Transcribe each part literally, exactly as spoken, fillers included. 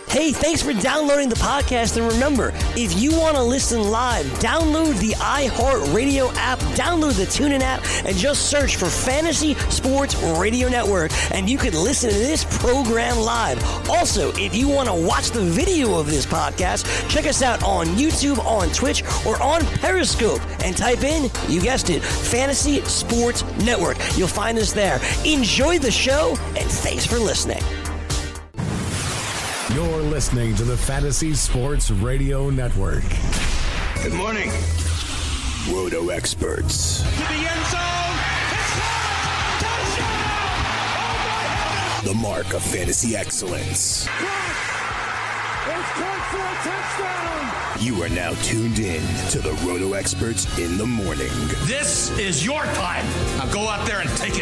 Hey, thanks for downloading the podcast. And remember, if you want to listen live, download the iHeartRadio app, download the TuneIn app, and just search for Fantasy Sports Radio Network, and you can listen to this program live. Also, if you want to watch the video of this podcast, check us out on YouTube, on Twitch, or on Periscope, and type in, you guessed it, Fantasy Sports Network. You'll find us there. Enjoy the show, and thanks for listening. You're listening to the Fantasy Sports Radio Network. Good morning. Roto experts. To the end zone. It's caught. Touchdown. Oh, my heavens. The mark of fantasy excellence. It's caught for a touchdown. You are now tuned in to the Roto experts in the morning. This is your time. Now go out there and take it.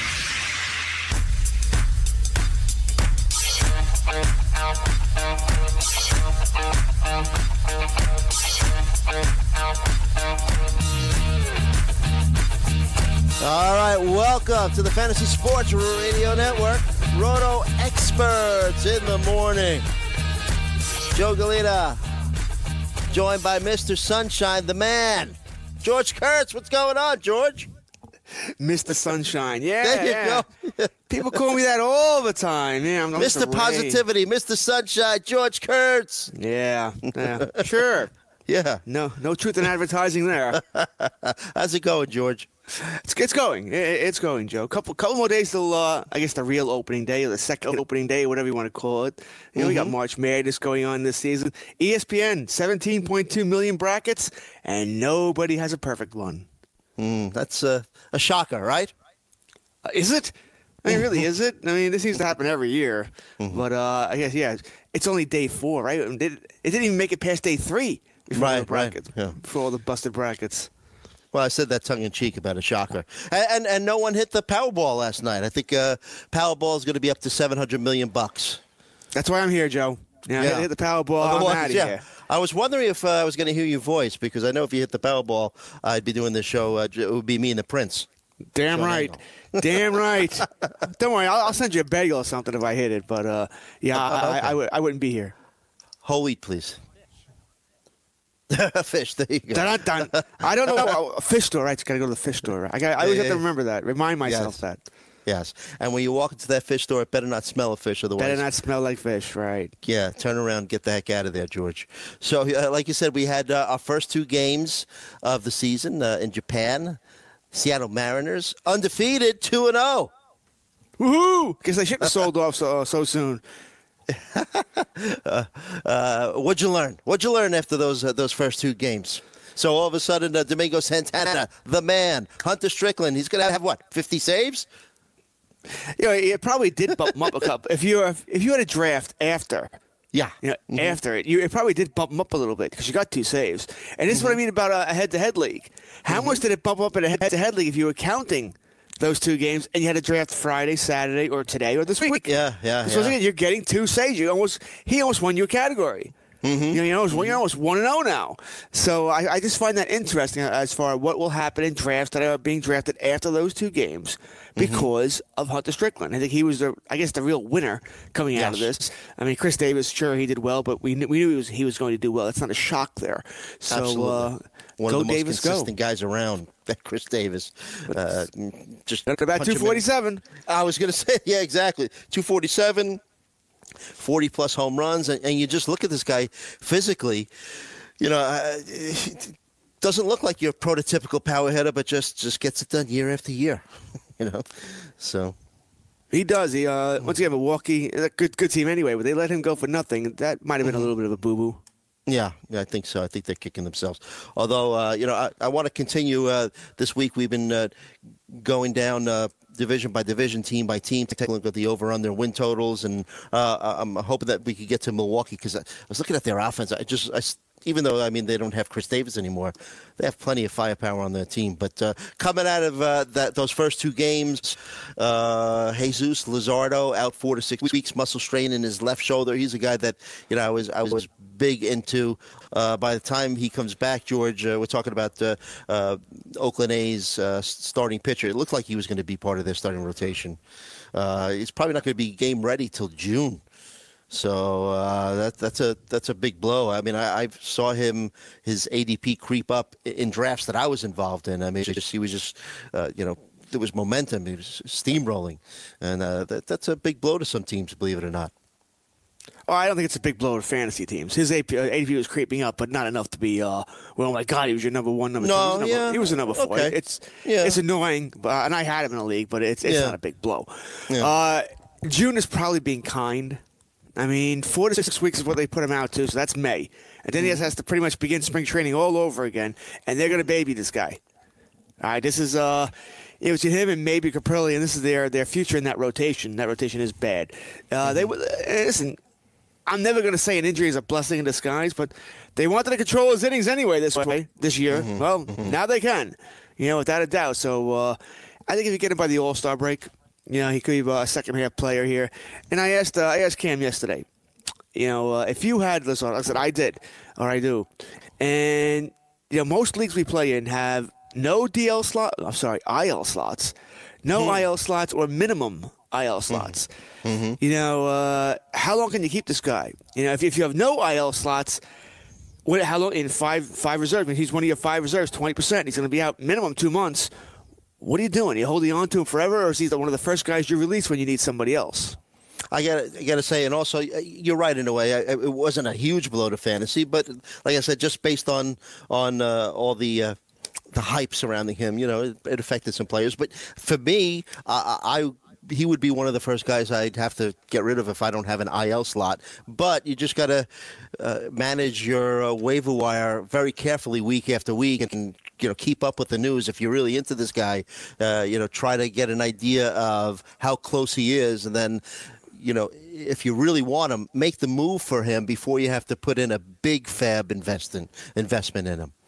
All right, welcome to the Fantasy Sports Radio Network. Roto experts in the morning. Joe Galita, joined by Mister Sunshine, the man, George Kurtz. What's going on, George? Mister Sunshine, yeah. There you yeah. go. People call me that all the time. Yeah, I'm Mister Positivity, Mister Sunshine, George Kurtz. Yeah, yeah, sure. Yeah. No, no truth in advertising there. How's it going, George? It's, it's going. It, it's going, Joe. Couple couple more days till, uh, I guess, the real opening day, or the second opening day, whatever you want to call it. You know, mm-hmm. We got March Madness going on this season. E S P N, seventeen point two million brackets, and nobody has a perfect one. Mm, that's uh, a shocker, right? Uh, is it? I mean, really, is it? I mean, this seems to happen every year. Mm-hmm. But uh, I guess, yeah, it's only day four, right? It didn't, it didn't even make it past day three before right, all the brackets, right. Yeah. before all the busted brackets. Well, I said that tongue-in-cheek about a shocker. And, and and no one hit the Powerball last night. I think uh, Powerball is going to be up to seven hundred million bucks. That's why I'm here, Joe. Yeah, yeah. hit the Powerball. I'm Otherwise, out of yeah. here. I was wondering if uh, I was going to hear your voice, because I know if you hit the Powerball, I'd be doing this show. Uh, it would be me and the Prince. Damn John right. Angle. Damn right. Don't worry. I'll, I'll send you a bagel or something if I hit it. But, uh, yeah, I, okay. I, I, w- I wouldn't be here. Whole wheat, please. Fish, there you go. Dun, dun, dun. I don't know. A fish store, right? It's got to go to the fish store. I, got, I always have to remember that. Remind myself yes. that. Yes. And when you walk into that fish store, it better not smell of fish. Otherwise, better not smell like fish, right? Yeah. Turn around. Get the heck out of there, George. So, uh, like you said, we had uh, our first two games of the season uh, in Japan. Seattle Mariners, undefeated, two and oh. Woohoo! Because they shouldn't have sold off so, uh, so soon. uh, uh, what'd you learn? What'd you learn after those uh, those first two games? So all of a sudden, uh, Domingo Santana, the man, Hunter Strickland, he's going to have what, fifty saves? You know, it probably did bump him up a couple. If you if you had a draft after, yeah, you know, mm-hmm. after it, you it probably did bump him up a little bit because you got two saves. And this mm-hmm. is what I mean about a, a head-to-head league. How mm-hmm. much did it bump up in a head-to-head league if you were counting those two games, and you had a draft Friday, Saturday, or today, or this week? Yeah, yeah, So yeah. you're getting two saves. You almost he almost won your category. Mm-hmm. You know, you almost, you almost one and zero now. So I, I just find that interesting as far as what will happen in drafts that are being drafted after those two games because mm-hmm. of Hunter Strickland. I think he was the, I guess, the real winner coming yes. out of this. I mean, Chris Davis, sure, he did well, but we knew, we knew he was he was going to do well. It's not a shock there. So Absolutely. Uh, One go of the most Davis, consistent go. guys around, that Chris Davis. Uh, just about two forty-seven. I was going to say, yeah, exactly. two forty-seven. forty-plus home runs, and, and you just look at this guy physically, you know, uh, doesn't look like your prototypical power hitter, but just, just gets it done year after year, you know, so. He does. He uh, Once again, Milwaukee, a good, good team anyway, but they let him go for nothing. That might have been mm-hmm. a little bit of a boo-boo. Yeah, yeah, I think so. I think they're kicking themselves. Although, uh, you know, I, I want to continue uh, this week. We've been uh, going down uh, division by division, team by team, to take a look at the over-under win totals. And uh, I'm hoping that we could get to Milwaukee because I was looking at their offense. I just, I, even though, I mean, they don't have Chris Davis anymore, they have plenty of firepower on their team. But uh, coming out of uh, that those first two games, uh, Jesus Luzardo out four to six weeks, muscle strain in his left shoulder. He's a guy that, you know, I was I was big into. Uh, by the time he comes back, George, uh, we're talking about uh, uh, Oakland A's uh, starting pitcher. It looked like he was going to be part of their starting rotation. Uh, he's probably not going to be game ready till June. So uh, that, that's a that's a big blow. I mean, I, I saw him his A D P creep up in drafts that I was involved in. I mean, just, he was just uh, you know there was momentum. He was steamrolling, and uh, that, that's a big blow to some teams, believe it or not. Oh, I don't think it's a big blow to fantasy teams. His A D P was creeping up, but not enough to be. Uh, well, oh my God, he was your number one, number no, two. He was, number, yeah. he was a number four. Okay. It's yeah. it's annoying, uh, and I had him in a league, but it's it's yeah. not a big blow. Yeah. Uh, June is probably being kind. I mean, four to six weeks is what they put him out to, so that's May. And then he has to pretty much begin spring training all over again, and they're going to baby this guy. All right, this is uh, it was him and maybe Caprilli, and this is their their future in that rotation. That rotation is bad. Uh, they listen. I'm never going to say an injury is a blessing in disguise, but they wanted to control his innings anyway this way this year. Mm-hmm. Well, mm-hmm. now they can, you know, without a doubt. So uh, I think if you get him by the All-Star break, you know, he could be a second-half player here. And I asked uh, I asked Cam yesterday, you know, uh, if you had this on, I said I did, or I do. And, you know, most leagues we play in have no D L slot, I'm sorry, I L slots, no mm-hmm. I L slots or minimum I L slots. Mm-hmm. You know, uh, how long can you keep this guy? You know, if, if you have no I L slots, what, how long in five five reserves? I mean, he's one of your five reserves, twenty percent. He's going to be out minimum two months. What are you doing? Are you holding on to him forever, or is he one of the first guys you release when you need somebody else? I got I got to say, and also you're right in a way. It wasn't a huge blow to fantasy, but like I said, just based on on uh, all the uh, the hype surrounding him, you know, it, it affected some players. But for me, I. I he would be one of the first guys I'd have to get rid of if I don't have an I L slot. But you just got to uh, manage your uh, waiver wire very carefully week after week and, you know, keep up with the news. If you're really into this guy, uh, you know, try to get an idea of how close he is. And then, you know, if you really want him, make the move for him before you have to put in a big fab invest in, investment in him.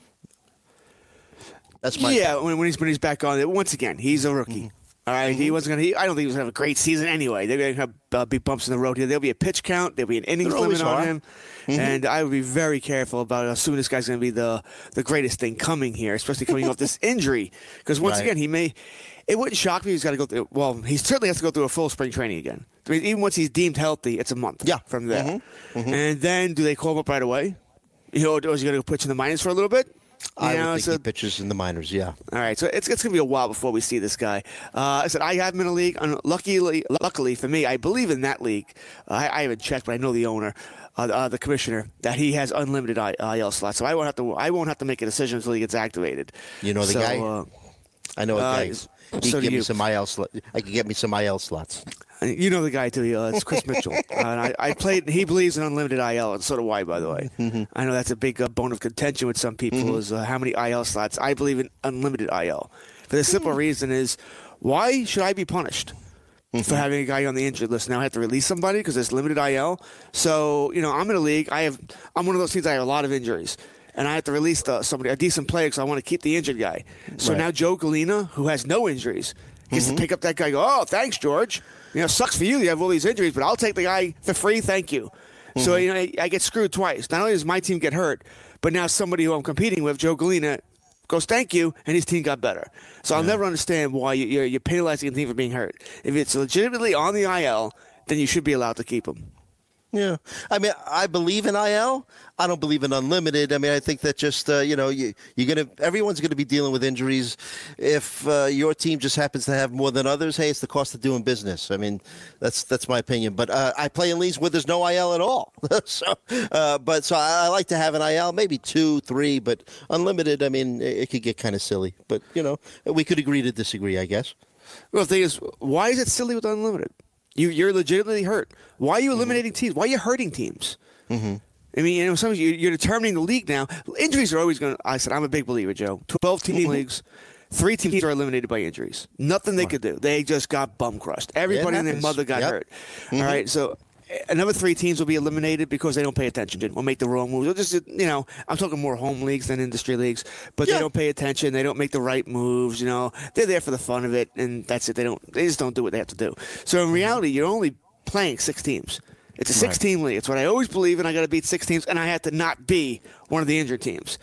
That's my yeah, when, when he's when he's back on it. Once again, he's a rookie. Mm-hmm. All right, he wasn't gonna. He, I don't think he was gonna have a great season anyway. They're gonna have uh, big bumps in the road here. There'll be a pitch count. There'll be an innings limit on him, mm-hmm. and I would be very careful about how soon this guy's gonna be the the greatest thing coming here, especially coming off this injury. Because once right. again, he may. It wouldn't shock me. He's got to go through. Well, he certainly has to go through a full spring training again. I mean, even once he's deemed healthy, it's a month. Yeah. From there, mm-hmm. Mm-hmm. and then do they call him up right away? You know, or is he gonna go pitch in the minors for a little bit? You I know, would think so, he pitches in the minors, yeah. All right, so it's it's going to be a while before we see this guy. Uh, I said I have him in a league. Luckily, luckily for me, I believe in that league. Uh, I, I haven't checked, but I know the owner, uh, the, uh, the commissioner, that he has unlimited I, IL slots. So I won't have to I won't have to make a decision until he gets activated. You know the so, guy? Uh, I know a uh, guy. He so can give you. me some I L slots. I can get me some I L slots. You know the guy too. Uh, it's Chris Mitchell. Uh, and I, I played. He believes in unlimited I L, and so do I. By the way, mm-hmm. I know that's a big uh, bone of contention with some people. Mm-hmm. Is uh, how many I L slots? I believe in unlimited I L. For the simple mm-hmm. reason is, why should I be punished mm-hmm. for having a guy on the injured list? Now I have to release somebody because there's limited I L. So you know, I'm in a league. I have. I'm one of those teams. I have a lot of injuries. And I have to release the, somebody, a decent player, because I want to keep the injured guy. So right. now Joe Galena, who has no injuries, gets mm-hmm. to pick up that guy and go, oh, thanks, George. You know, sucks for you. You have all these injuries, but I'll take the guy for free. Thank you. Mm-hmm. So, you know, I, I get screwed twice. Not only does my team get hurt, but now somebody who I'm competing with, Joe Galena, goes, thank you, and his team got better. So yeah. I'll never understand why you, you're, you're penalizing a team for being hurt. If it's legitimately on the I L, then you should be allowed to keep him. Yeah. I mean, I believe in I L. I don't believe in unlimited. I mean, I think that just, uh, you know, you, you're going to, everyone's going to be dealing with injuries. If uh, your team just happens to have more than others, hey, it's the cost of doing business. I mean, that's that's my opinion. But uh, I play in leagues where there's no I L at all. so, uh, but so I, I like to have an I L, maybe two, three, but unlimited, I mean, it, it could get kind of silly. But, you know, we could agree to disagree, I guess. Well, the thing is, why is it silly with unlimited? You, you're legitimately hurt. Why are you eliminating mm-hmm. teams? Why are you hurting teams? Mm-hmm. I mean, you know, sometimes you, you're determining the league now. Injuries are always going to – I said, I'm a big believer, Joe. twelve-team mm-hmm. leagues, three teams are eliminated by injuries. Nothing they right. could do. They just got bum-crushed. Everybody and their mother got yep. hurt. Mm-hmm. All right, so – another three teams will be eliminated because they don't pay attention or make the wrong moves. Or just, you know, I'm talking more home leagues than industry leagues, but yeah. they don't pay attention. They don't make the right moves. You know, they're there for the fun of it, and that's it. They don't. They just don't do what they have to do. So in reality, you're only playing six teams. It's a six-team right. league. It's what I always believe in. I got to beat six teams, and I have to not be one of the injured teams.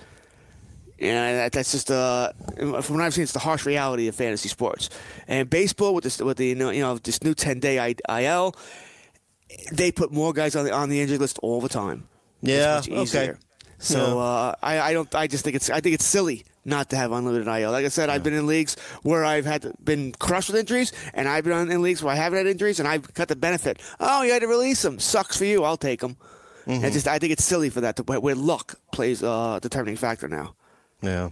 Yeah, that's just uh, from what I've seen, it's the harsh reality of fantasy sports. And baseball with this, with the you know, you know this new ten-day I L. they put more guys on the on the injury list all the time. Yeah, it's much easier. okay. So Yeah. uh, I, I don't. I just think it's. I think it's silly not to have unlimited I L. Like I said, yeah. I've been in leagues where I've had to, been crushed with injuries, and I've been in leagues where I haven't had injuries, and I've got the benefit. Oh, you had to release them. Sucks for you. I'll take them. Mm-hmm. And just, I think it's silly for that to where luck plays a determining factor now. Yeah,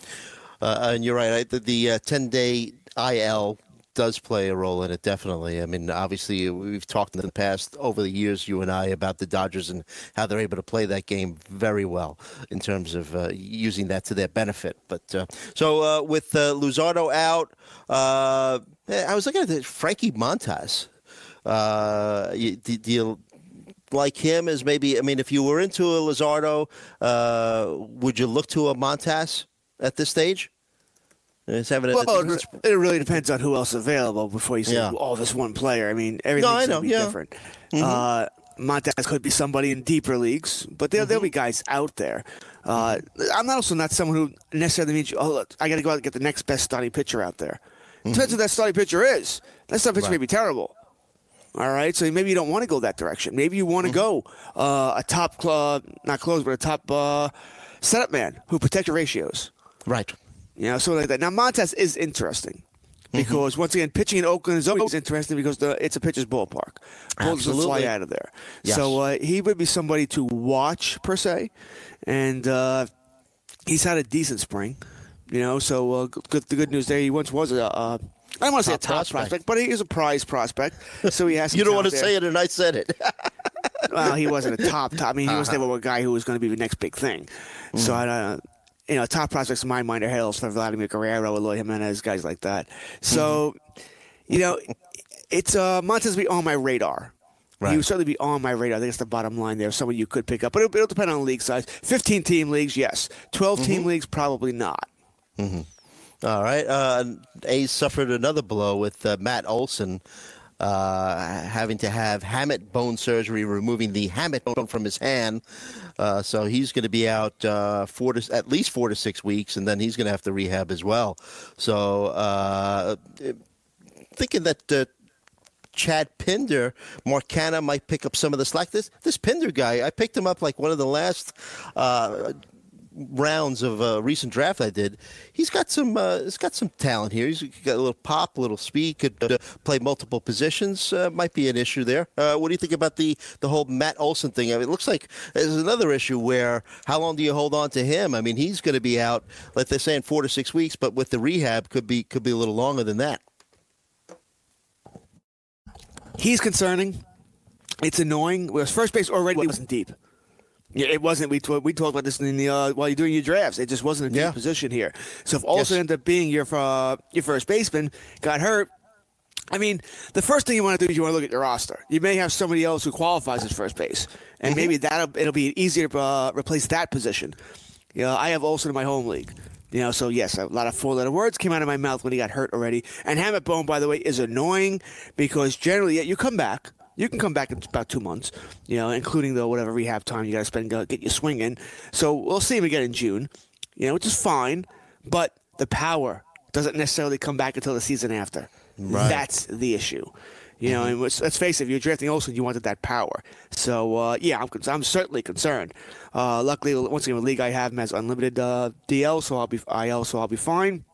uh, and you're right. I, the the uh, ten-day I L does play a role in it, definitely. I mean, obviously, we've talked in the past over the years, you and I, about the Dodgers and how they're able to play that game very well in terms of uh, using that to their benefit. But uh, so uh, with uh, Luzardo out, uh, I was looking at the Frankie Montas. Uh, you, do, do you like him as maybe? I mean, if you were into a Luzardo, uh, would you look to a Montas at this stage? It's having a, well, it, it really depends on who else is available before you say, yeah. oh, this one player. I mean, everything's no, going to be yeah. different. Mm-hmm. Uh, Montas could be somebody in deeper leagues, but there, mm-hmm. there'll be guys out there. Uh, I'm also not someone who necessarily means, oh, look, I got to go out and get the next best starting pitcher out there. Mm-hmm. Depends who that starting pitcher is. That starting pitcher right. may be terrible. All right, so maybe you don't want to go that direction. Maybe you want to mm-hmm. go uh, a top, uh, not close, but a top uh, setup man who protect your ratios. Right. You know, something like that. Now, Montas is interesting because, mm-hmm. once again, pitching in Oakland is always interesting because the, it's a pitcher's ballpark. Bulls will fly out of there. Yes. So uh, he would be somebody to watch, per se. And uh, he's had a decent spring, you know, so uh, good, the good news there, he once was a, uh, I don't want to say a top prospect. prospect, but he is a prize prospect. So he has some You don't want to there. say it, and I said it. Well, he wasn't a top, top. I mean, he was uh-huh. never a guy who was going to be the next big thing. Mm. So I don't uh, You know, top prospects in my mind are Hales for Vladimir Guerrero, Eloy Jimenez, guys like that. So, mm-hmm. you know, it's uh, Montas will be on my radar. Right. He would certainly be on my radar. I think it's the bottom line there. Someone you could pick up. But it'll, it'll depend on league size. fifteen-team leagues, yes. twelve-team mm-hmm. leagues, probably not. Mm-hmm. All right. Uh, A's suffered another blow with uh, Matt Olson uh, having to have hamate bone surgery, removing the hamate bone from his hand. Uh, so he's going to be out uh, four to at least four to six weeks, and then he's going to have to rehab as well. So uh, thinking that uh, Chad Pinder, Marcana might pick up some of the slack. This this Pinder guy, I picked him up like one of the last uh, rounds of a recent draft I did. He's got some uh, he's got some talent here. He's got a little pop, a little speed, could uh, play multiple positions. Uh, might be an issue there. Uh, what do you think about the, the whole Matt Olson thing? I mean, it looks like there's another issue where how long do you hold on to him? I mean, he's going to be out, like they're saying, four to six weeks, but with the rehab could be could be a little longer than that. He's concerning. It's annoying. Well, first base already wasn't deep. Yeah, it wasn't. We t- we talked about this in the uh, while you're doing your drafts. It just wasn't a deep yeah. position here. So if Olson yes. ended up being your uh, your first baseman, got hurt. I mean, the first thing you want to do is you want to look at your roster. You may have somebody else who qualifies as first base, and mm-hmm. maybe that'll it'll be easier to uh, replace that position. You know, I have Olson in my home league. You know, so yes, a lot of four-letter words came out of my mouth when he got hurt already. And hamate bone, by the way, is annoying because generally, yeah, you come back. You can come back in about two months, you know, including the whatever rehab time you got to spend to get your swing in. So we'll see him again in June, you know, which is fine. But the power doesn't necessarily come back until the season after. Right. That's the issue. You know, and let's face it, if you're drafting Olson, you wanted that power. So, uh, yeah, I'm I'm certainly concerned. Uh, luckily, once again, the league I have him has unlimited uh, D L, so I'll be I L, so I'll be fine.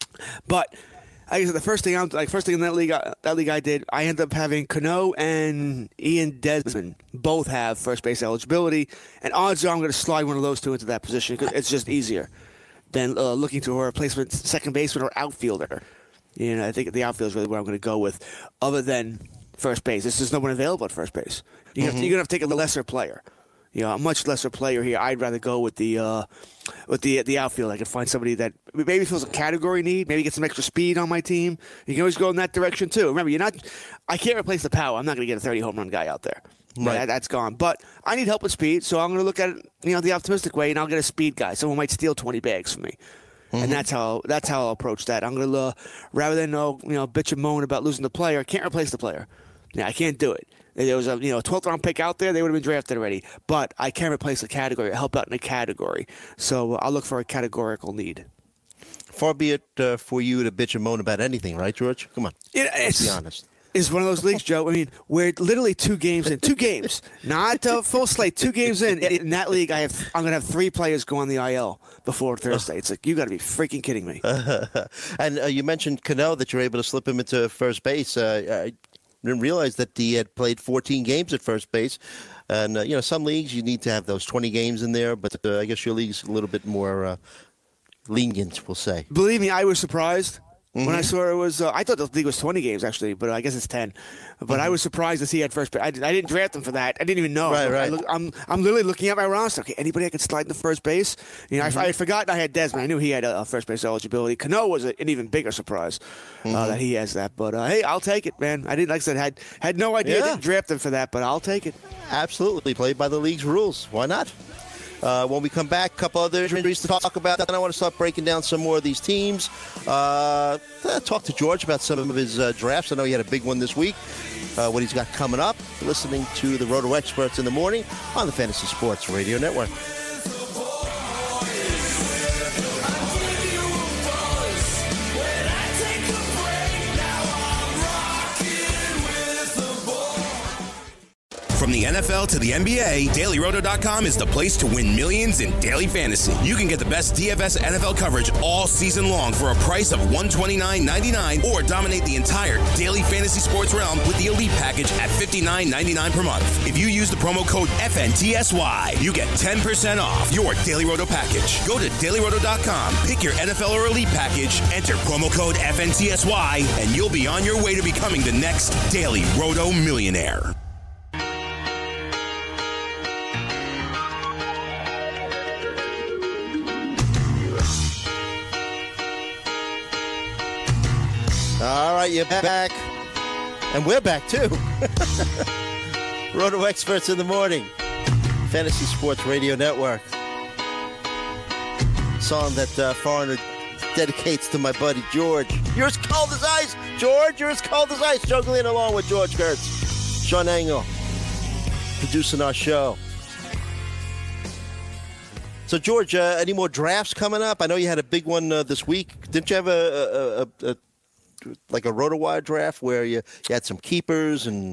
But I guess the first thing, I'm, like first thing in that league, uh, that league I did, I ended up having Cano and Ian Desmond both have first base eligibility, and odds are I'm going to slide one of those two into that position because it's just easier than uh, looking to a replacement second baseman or outfielder. You know, I think the outfield is really where I'm going to go with, other than first base. There's just no one available at first base. You mm-hmm. have to, you're going to have to take a lesser player. You know, a much lesser player here. I'd rather go with the uh, with the the outfield. I can find somebody that maybe feels a category need, maybe get some extra speed on my team. You can always go in that direction too. Remember, you're not. I can't replace the power. I'm not going to get a thirty home run guy out there. Right, that, that's gone. But I need help with speed, so I'm going to look at it, you know, the optimistic way, and I'll get a speed guy. Someone might steal twenty bags from me. Mm-hmm. And that's how that's how I'll approach that. I'm gonna uh, rather than uh, you know bitch and moan about losing the player, I can't replace the player. Yeah, I can't do it. If there was a you know twelfth round pick out there, they would have been drafted already. But I can't replace a category, help out in a category. So uh, I'll look for a categorical need. Far be it uh, for you to bitch and moan about anything, right, George? Come on, it, let's be honest. is one of those leagues, Joe. I mean, we're literally two games in, two games, not a full slate, two games in. In that league, I have I'm going to have three players go on the I L before Thursday. It's like, you got to be freaking kidding me. and uh, you mentioned Cano, that you're able to slip him into first base. Uh, I didn't realize that he had played fourteen games at first base. And, uh, you know, some leagues you need to have those twenty games in there, but uh, I guess your league's a little bit more uh, lenient, we'll say. Believe me, I was surprised. Mm-hmm. When I saw it was, uh, I thought the league was twenty games actually, but I guess it's ten. But mm-hmm. I was surprised to see at first. But I, I didn't draft him for that. I didn't even know. Right, right. I look, I'm I'm literally looking at my roster. Okay, anybody I could slide into first base? You know, mm-hmm. I, I had forgotten I had Desmond. I knew he had a, a first base eligibility. Cano was a, an even bigger surprise mm-hmm. uh, that he has that. But uh, hey, I'll take it, man. I didn't, like I said, had had no idea. Yeah. I didn't draft him for that, but I'll take it. Absolutely, played by the league's rules. Why not? Uh, when we come back, a couple other injuries to talk about. Then I want to start breaking down some more of these teams. Uh, talk to George about some of his uh, drafts. I know he had a big one this week. Uh, what he's got coming up. Listening to the Roto Experts in the morning on the Fantasy Sports Radio Network. From the N F L to the N B A, Daily Roto dot com is the place to win millions in daily fantasy. You can get the best D F S N F L coverage all season long for a price of one hundred twenty-nine ninety-nine, or dominate the entire daily fantasy sports realm with the Elite package at fifty-nine ninety-nine per month. If you use the promo code F N T S Y, you get ten percent off your Daily Roto package. Go to Daily Roto dot com, pick your N F L or Elite package, enter promo code F N T S Y, and you'll be on your way to becoming the next Daily Roto millionaire. All right, you're back. And we're back, too. Roto Experts in the morning. Fantasy Sports Radio Network. Song that uh, Foreigner dedicates to my buddy George. You're as cold as ice, George. You're as cold as ice. Juggling along with George Kurtz. Sean Engel, producing our show. So, George, uh, any more drafts coming up? I know you had a big one uh, this week. Didn't you have a... a, a, a like a RotoWire draft where you, you had some keepers and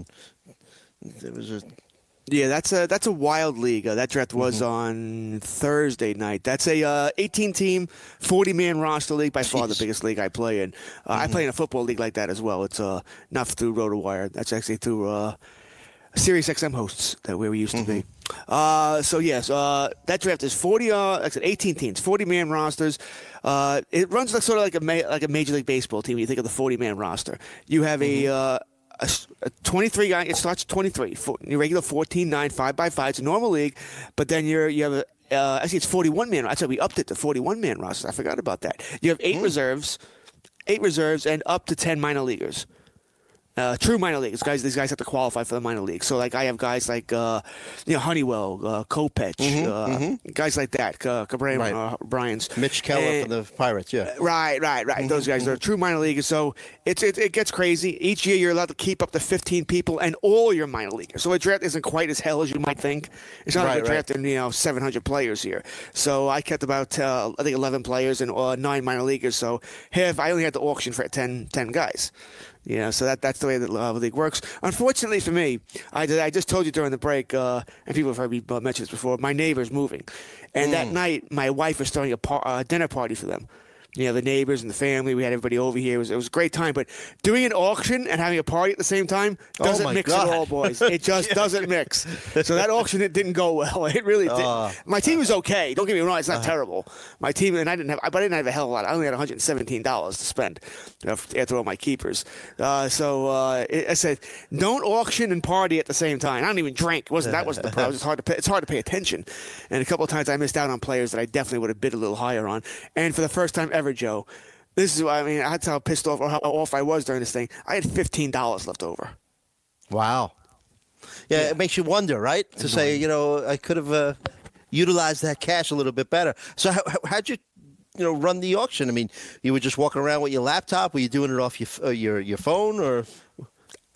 there was a yeah that's a that's a wild league. Uh, that draft was mm-hmm. on Thursday night. That's a uh, eighteen team forty man roster league, by far Jeez. the biggest league I play in. uh, mm-hmm. I play in a football league like that as well. It's uh, not through RotoWire. That's actually through uh, Sirius X M hosts that where we used mm-hmm. to be. Uh, so yes, uh, that draft is forty. Uh, like I said, eighteen teams, forty man rosters. Uh, it runs like sort of like a ma- like a Major League Baseball team. You think of the forty man roster. You have mm-hmm. a, uh, a a twenty-three guy. It starts twenty-three. For, your regular fourteen nine five by five. It's a normal league, but then you're you have a uh, actually it's forty-one man. I said we upped it to forty-one man roster. I forgot about that. You have eight mm. reserves, eight reserves, and up to ten minor leaguers. Uh, true minor leagues. Guys, these guys have to qualify for the minor league. So, like, I have guys like, uh, you know, Honeywell, uh, Kopech, mm-hmm, uh, mm-hmm. guys like that, uh, Cabrera, right. uh, Bryans. Mitch Keller and, for the Pirates, yeah. Right, right, right. Mm-hmm, Those guys mm-hmm. are true minor leaguers. So, it's, it, it gets crazy. Each year, you're allowed to keep up to fifteen people and all your minor leaguers. So, a draft isn't quite as hell as you might think. It's not right, like a draft right. in, you know, seven hundred players here. So, I kept about, uh, I think, eleven players and uh, nine minor leaguers. So, half, I only had to auction for ten, ten guys. You know, so that that's the way the uh, league works. Unfortunately for me, I, did, I just told you during the break, uh, and people have heard me mention this before, my neighbor's moving. And mm. that night, my wife was throwing a par- uh, dinner party for them. You know, the neighbors and the family, we had everybody over here. It was, it was a great time. But doing an auction and having a party at the same time doesn't oh mix God. at all, boys. It just yeah. doesn't mix. So that auction, it didn't go well. It really didn't. Uh, My team was okay. Don't get me wrong. It's not uh, terrible. My team, and I didn't have, but I didn't have a hell of a lot. I only had one hundred seventeen dollars to spend after all my keepers. Uh, so uh, it, I said, don't auction and party at the same time. I don't even drink. It wasn't, that wasn't the problem. It's hard to pay, it's hard to pay attention. And a couple of times I missed out on players that I definitely would have bid a little higher on. And for the first time ever, Joe, this is what I mean. That's how pissed off or how off I was during this thing. I had fifteen dollars left over. Wow. Yeah, yeah, it makes you wonder, right? To Annoying. say, you know, I could have uh, utilized that cash a little bit better. So how, how'd you, you know, run the auction? I mean, you were just walking around with your laptop? Were you doing it off your uh, your your phone or?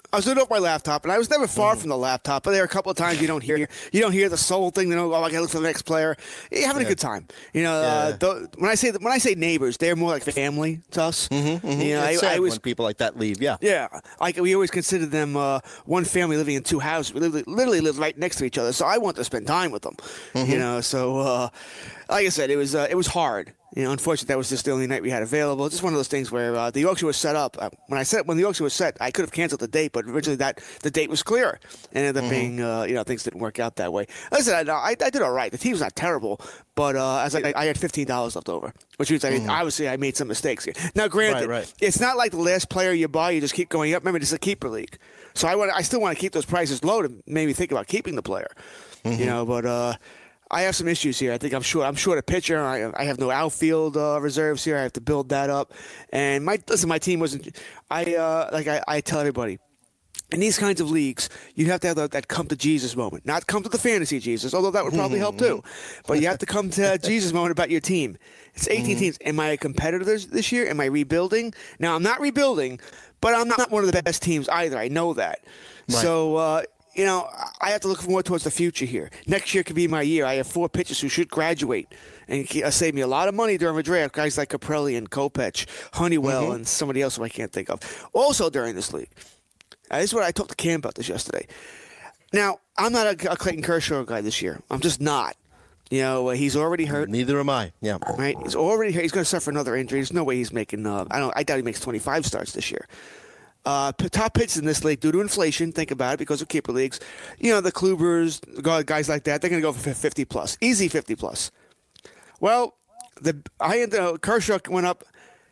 I was doing it off my laptop, and I was never far mm. from the laptop. But there are a couple of times you don't hear you don't hear the soul thing. You know, oh, I got to look for the next player. You're having yeah. a good time. You know, yeah. uh, the, when I say when I say neighbors, they're more like family to us. Mm-hmm, mm-hmm. You know, it's I, sad I was, when people like that leave. Yeah, yeah. Like we always considered them uh, one family living in two houses. We literally, literally live right next to each other. So I want to spend time with them. Mm-hmm. You know, so uh, like I said, it was uh, it was hard. You know, unfortunately, that was just the only night we had available. Just one of those things where uh, the auction was set up. Uh, when I said when the auction was set, I could have canceled the date, but originally that the date was clear, and ended up mm-hmm. being uh, you know things didn't work out that way. Listen, I, I, I did all right. The team's not terrible, but uh, as I, I had fifteen dollars left over, which means I, mm-hmm. obviously I made some mistakes here. Now, granted, right, right. it's not like the last player you buy, you just keep going up. Remember, this is a keeper league, so I want I still want to keep those prices low to maybe think about keeping the player. Mm-hmm. You know, but. Uh, I have some issues here. I think I'm short. I'm short a pitcher. I, I have no outfield uh, reserves here. I have to build that up. And my listen, my team wasn't. I uh, like I, I tell everybody, in these kinds of leagues, you have to have that, that come to Jesus moment. Not come to the fantasy Jesus, although that would probably help too. But you have to come to Jesus moment about your team. It's eighteen mm-hmm. teams. Am I a competitor this, this year? Am I rebuilding? Now I'm not rebuilding, but I'm not one of the best teams either. I know that. Right. So. Uh, You know, I have to look more towards the future here. Next year could be my year. I have four pitchers who should graduate and save me a lot of money during the draft. Guys like Caprelli and Kopech, Honeywell, mm-hmm. and somebody else who I can't think of. Also during this league. Uh, this is what I talked to Cam about this yesterday. Now, I'm not a, a Clayton Kershaw guy this year. I'm just not. You know, uh, he's already hurt. Neither am I. Yeah. Right? He's already hurt. He's going to suffer another injury. There's no way he's making uh, – I don't. I doubt he makes twenty-five starts this year. Uh, top pitchers in this league due to inflation. Think about it, because of keeper leagues. You know, the Klubers, guys like that, they're going to go for fifty plus, easy fifty plus. Well, the I ended up, Kershaw went up.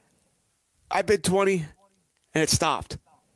I bid twenty, and it stopped.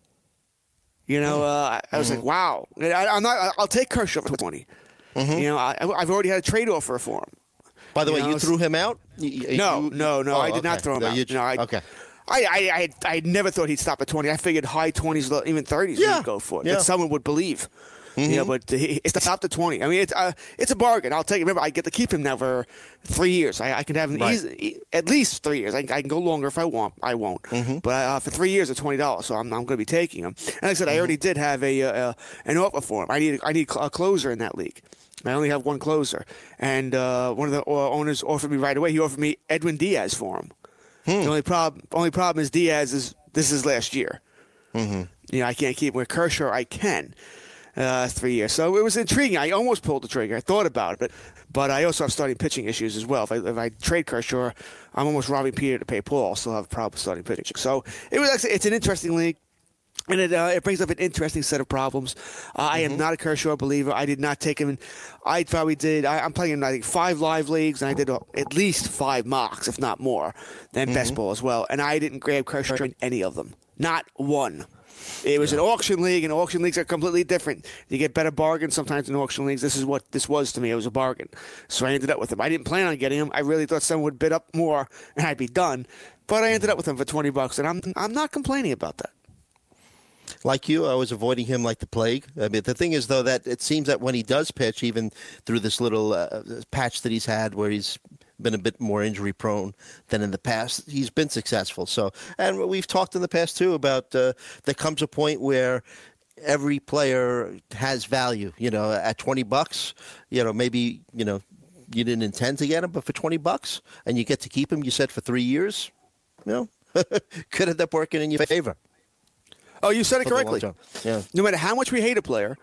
You know, uh, I, I was mm-hmm. like, wow. I, I'm not. I'll take Kershaw for twenty. Mm-hmm. You know, I, I've already had a trade offer for him. By the you way, know, you threw him out? You, no, you, no, no. Oh, I did okay. not throw him no, out. You, no, I, okay. I, I, I, I never thought he'd stop at twenty. I figured high twenties, even thirties, yeah. he'd go for it. Yeah. That someone would believe. Mm-hmm. You know, but he, it's stopped at twenty. I mean, it's uh, it's a bargain. I'll take it. Remember, I get to keep him now for three years. I, I can have him right. easy, at least three years. I, I can go longer if I want. I won't. Mm-hmm. But uh, for three years, at twenty dollars, so I'm, I'm going to be taking him. And like I said, mm-hmm. I already did have a uh, an offer for him. I need I need a closer in that league. I only have one closer, and uh, one of the owners offered me right away. He offered me Edwin Diaz for him. Hmm. The only problem, only problem is Diaz is this is last year. Mm-hmm. You know, I can't keep him with Kershaw. I can uh, three years. So it was intriguing. I almost pulled the trigger. I thought about it, but but I also have starting pitching issues as well. If I, if I trade Kershaw, I'm almost robbing Peter to pay Paul. I'll still have a problem starting pitching. So it was actually, it's an interesting league. And it uh, it brings up an interesting set of problems. Uh, mm-hmm. I am not a Kershaw believer. I did not take him. In, I probably did. I, I'm playing in, I think, five live leagues, and I did uh, at least five mocks, if not more, than mm-hmm. best ball as well. And I didn't grab Kershaw in any of them. Not one. It was yeah. an auction league, and auction leagues are completely different. You get better bargains sometimes in auction leagues. This is what this was to me. It was a bargain. So I ended up with him. I didn't plan on getting him. I really thought someone would bid up more, and I'd be done. But I ended up with him for twenty bucks, and I'm I'm not complaining about that. Like you, I was avoiding him like the plague. I mean, the thing is, though, that it seems that when he does pitch, even through this little uh, patch that he's had where he's been a bit more injury prone than in the past, he's been successful. So, and we've talked in the past, too, about uh, there comes a point where every player has value. You know, at twenty bucks, you know, maybe, you know, you didn't intend to get him, but for twenty bucks, and you get to keep him, you said, for three years, you know, could end up working in your favor. Oh, you said it correctly. Yeah. No matter how much we hate a player,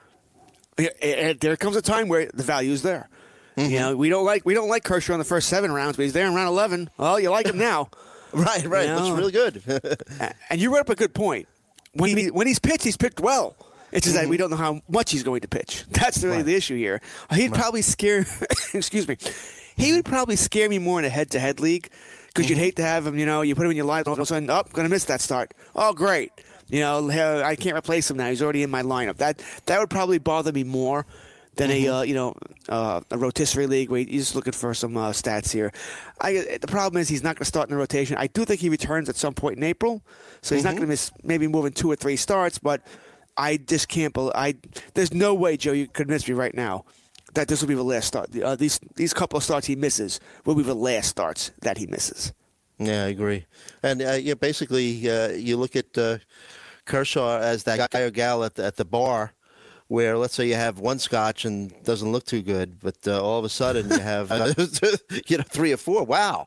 there comes a time where the value is there. Mm-hmm. You know, we don't like we don't like Kershaw in the first seven rounds, but he's there in round eleven. Well, you like him now. right, right. You know? Looks really good. And you brought up a good point. When he, when he's pitched, he's pitched well. It's just mm-hmm. that we don't know how much he's going to pitch. That's really right. the issue here. He'd right. probably scare. excuse me. He would probably scare me more in a head-to-head league because mm-hmm. you'd hate to have him. You know, you put him in your lineup, all of a sudden, oh, going to miss that start. Oh, great. You know, I can't replace him now. He's already in my lineup. That that would probably bother me more than mm-hmm. a uh, you know uh, a rotisserie league where you're just looking for some uh, stats here. I, the problem is he's not going to start in the rotation. I do think he returns at some point in April, so he's mm-hmm. not going to miss maybe more than two or three starts. But I just can't believe. I there's no way, Joe, you could convince me right now that this will be the last start. Uh, these these couple of starts he misses will be the last starts that he misses. Yeah, I agree. And uh, yeah, basically, uh, you look at. Uh, Kershaw as that guy or gal at the, at the bar, where let's say you have one scotch and doesn't look too good, but uh, all of a sudden you have uh, you know three or four. Wow,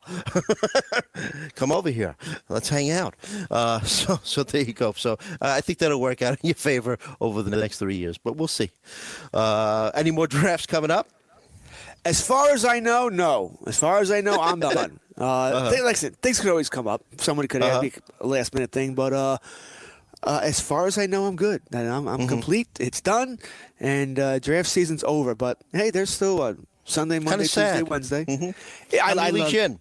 come over here, let's hang out. Uh, so so there you go. So uh, I think that'll work out in your favor over the next three years, but we'll see. Uh, any more drafts coming up? As far as I know, no. As far as I know, I'm done. Uh, uh-huh. th- like I said, things could always come up. Somebody could uh-huh. ask me a last minute thing, but. Uh, Uh, as far as I know, I'm good. I'm, I'm mm-hmm. complete. It's done, and uh, draft season's over. But hey, there's still a Sunday, Monday, Tuesday, Wednesday. Mm-hmm. Yeah, I, I love, in?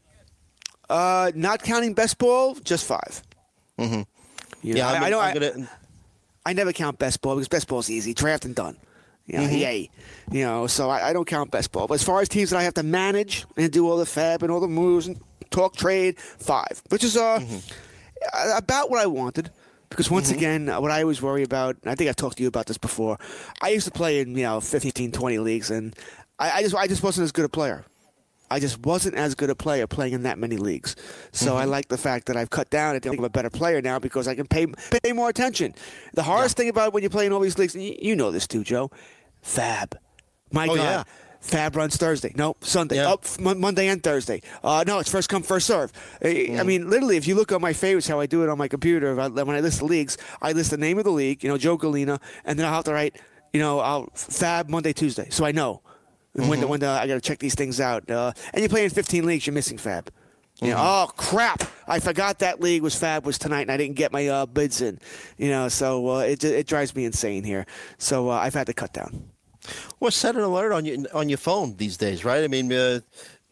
Uh, not counting best ball, just five. Mm-hmm. You know, yeah, I, I'm, I, don't, I'm gonna... I, I never count best ball because best ball's easy, draft and done. You know, mm-hmm. Yay! You know, so I, I don't count best ball. But as far as teams that I have to manage and do all the fab and all the moves and talk trade, five, which is uh mm-hmm. about what I wanted. Because once mm-hmm. again, what I always worry about, and I think I've talked to you about this before, I used to play in, you know, fifteen, twenty leagues, and I, I just I just wasn't as good a player. I just wasn't as good a player playing in that many leagues. So mm-hmm. I like the fact that I've cut down and think I'm a better player now because I can pay pay more attention. The hardest yeah. thing about when you're playing all these leagues, and you, you know this too, Joe, fab. My oh, God. Yeah. Fab runs Thursday. No, Sunday. Yeah. Oh, m- Monday and Thursday. Uh, no, it's first come, first serve. Mm. I mean, literally, if you look at my favorites, how I do it on my computer, when I list the leagues, I list the name of the league, you know, Joe Galena, and then I'll have to write, you know, I'll Fab Monday, Tuesday. So I know mm-hmm. when, the, when the, I got to check these things out. Uh, and you play in fifteen leagues, you're missing Fab. You know, mm-hmm. oh, crap. I forgot that league was Fab was tonight, and I didn't get my uh, bids in. You know, so uh, it, it drives me insane here. So uh, I've had to cut down. Well, set an alert on your on your phone these days, right? I mean, uh,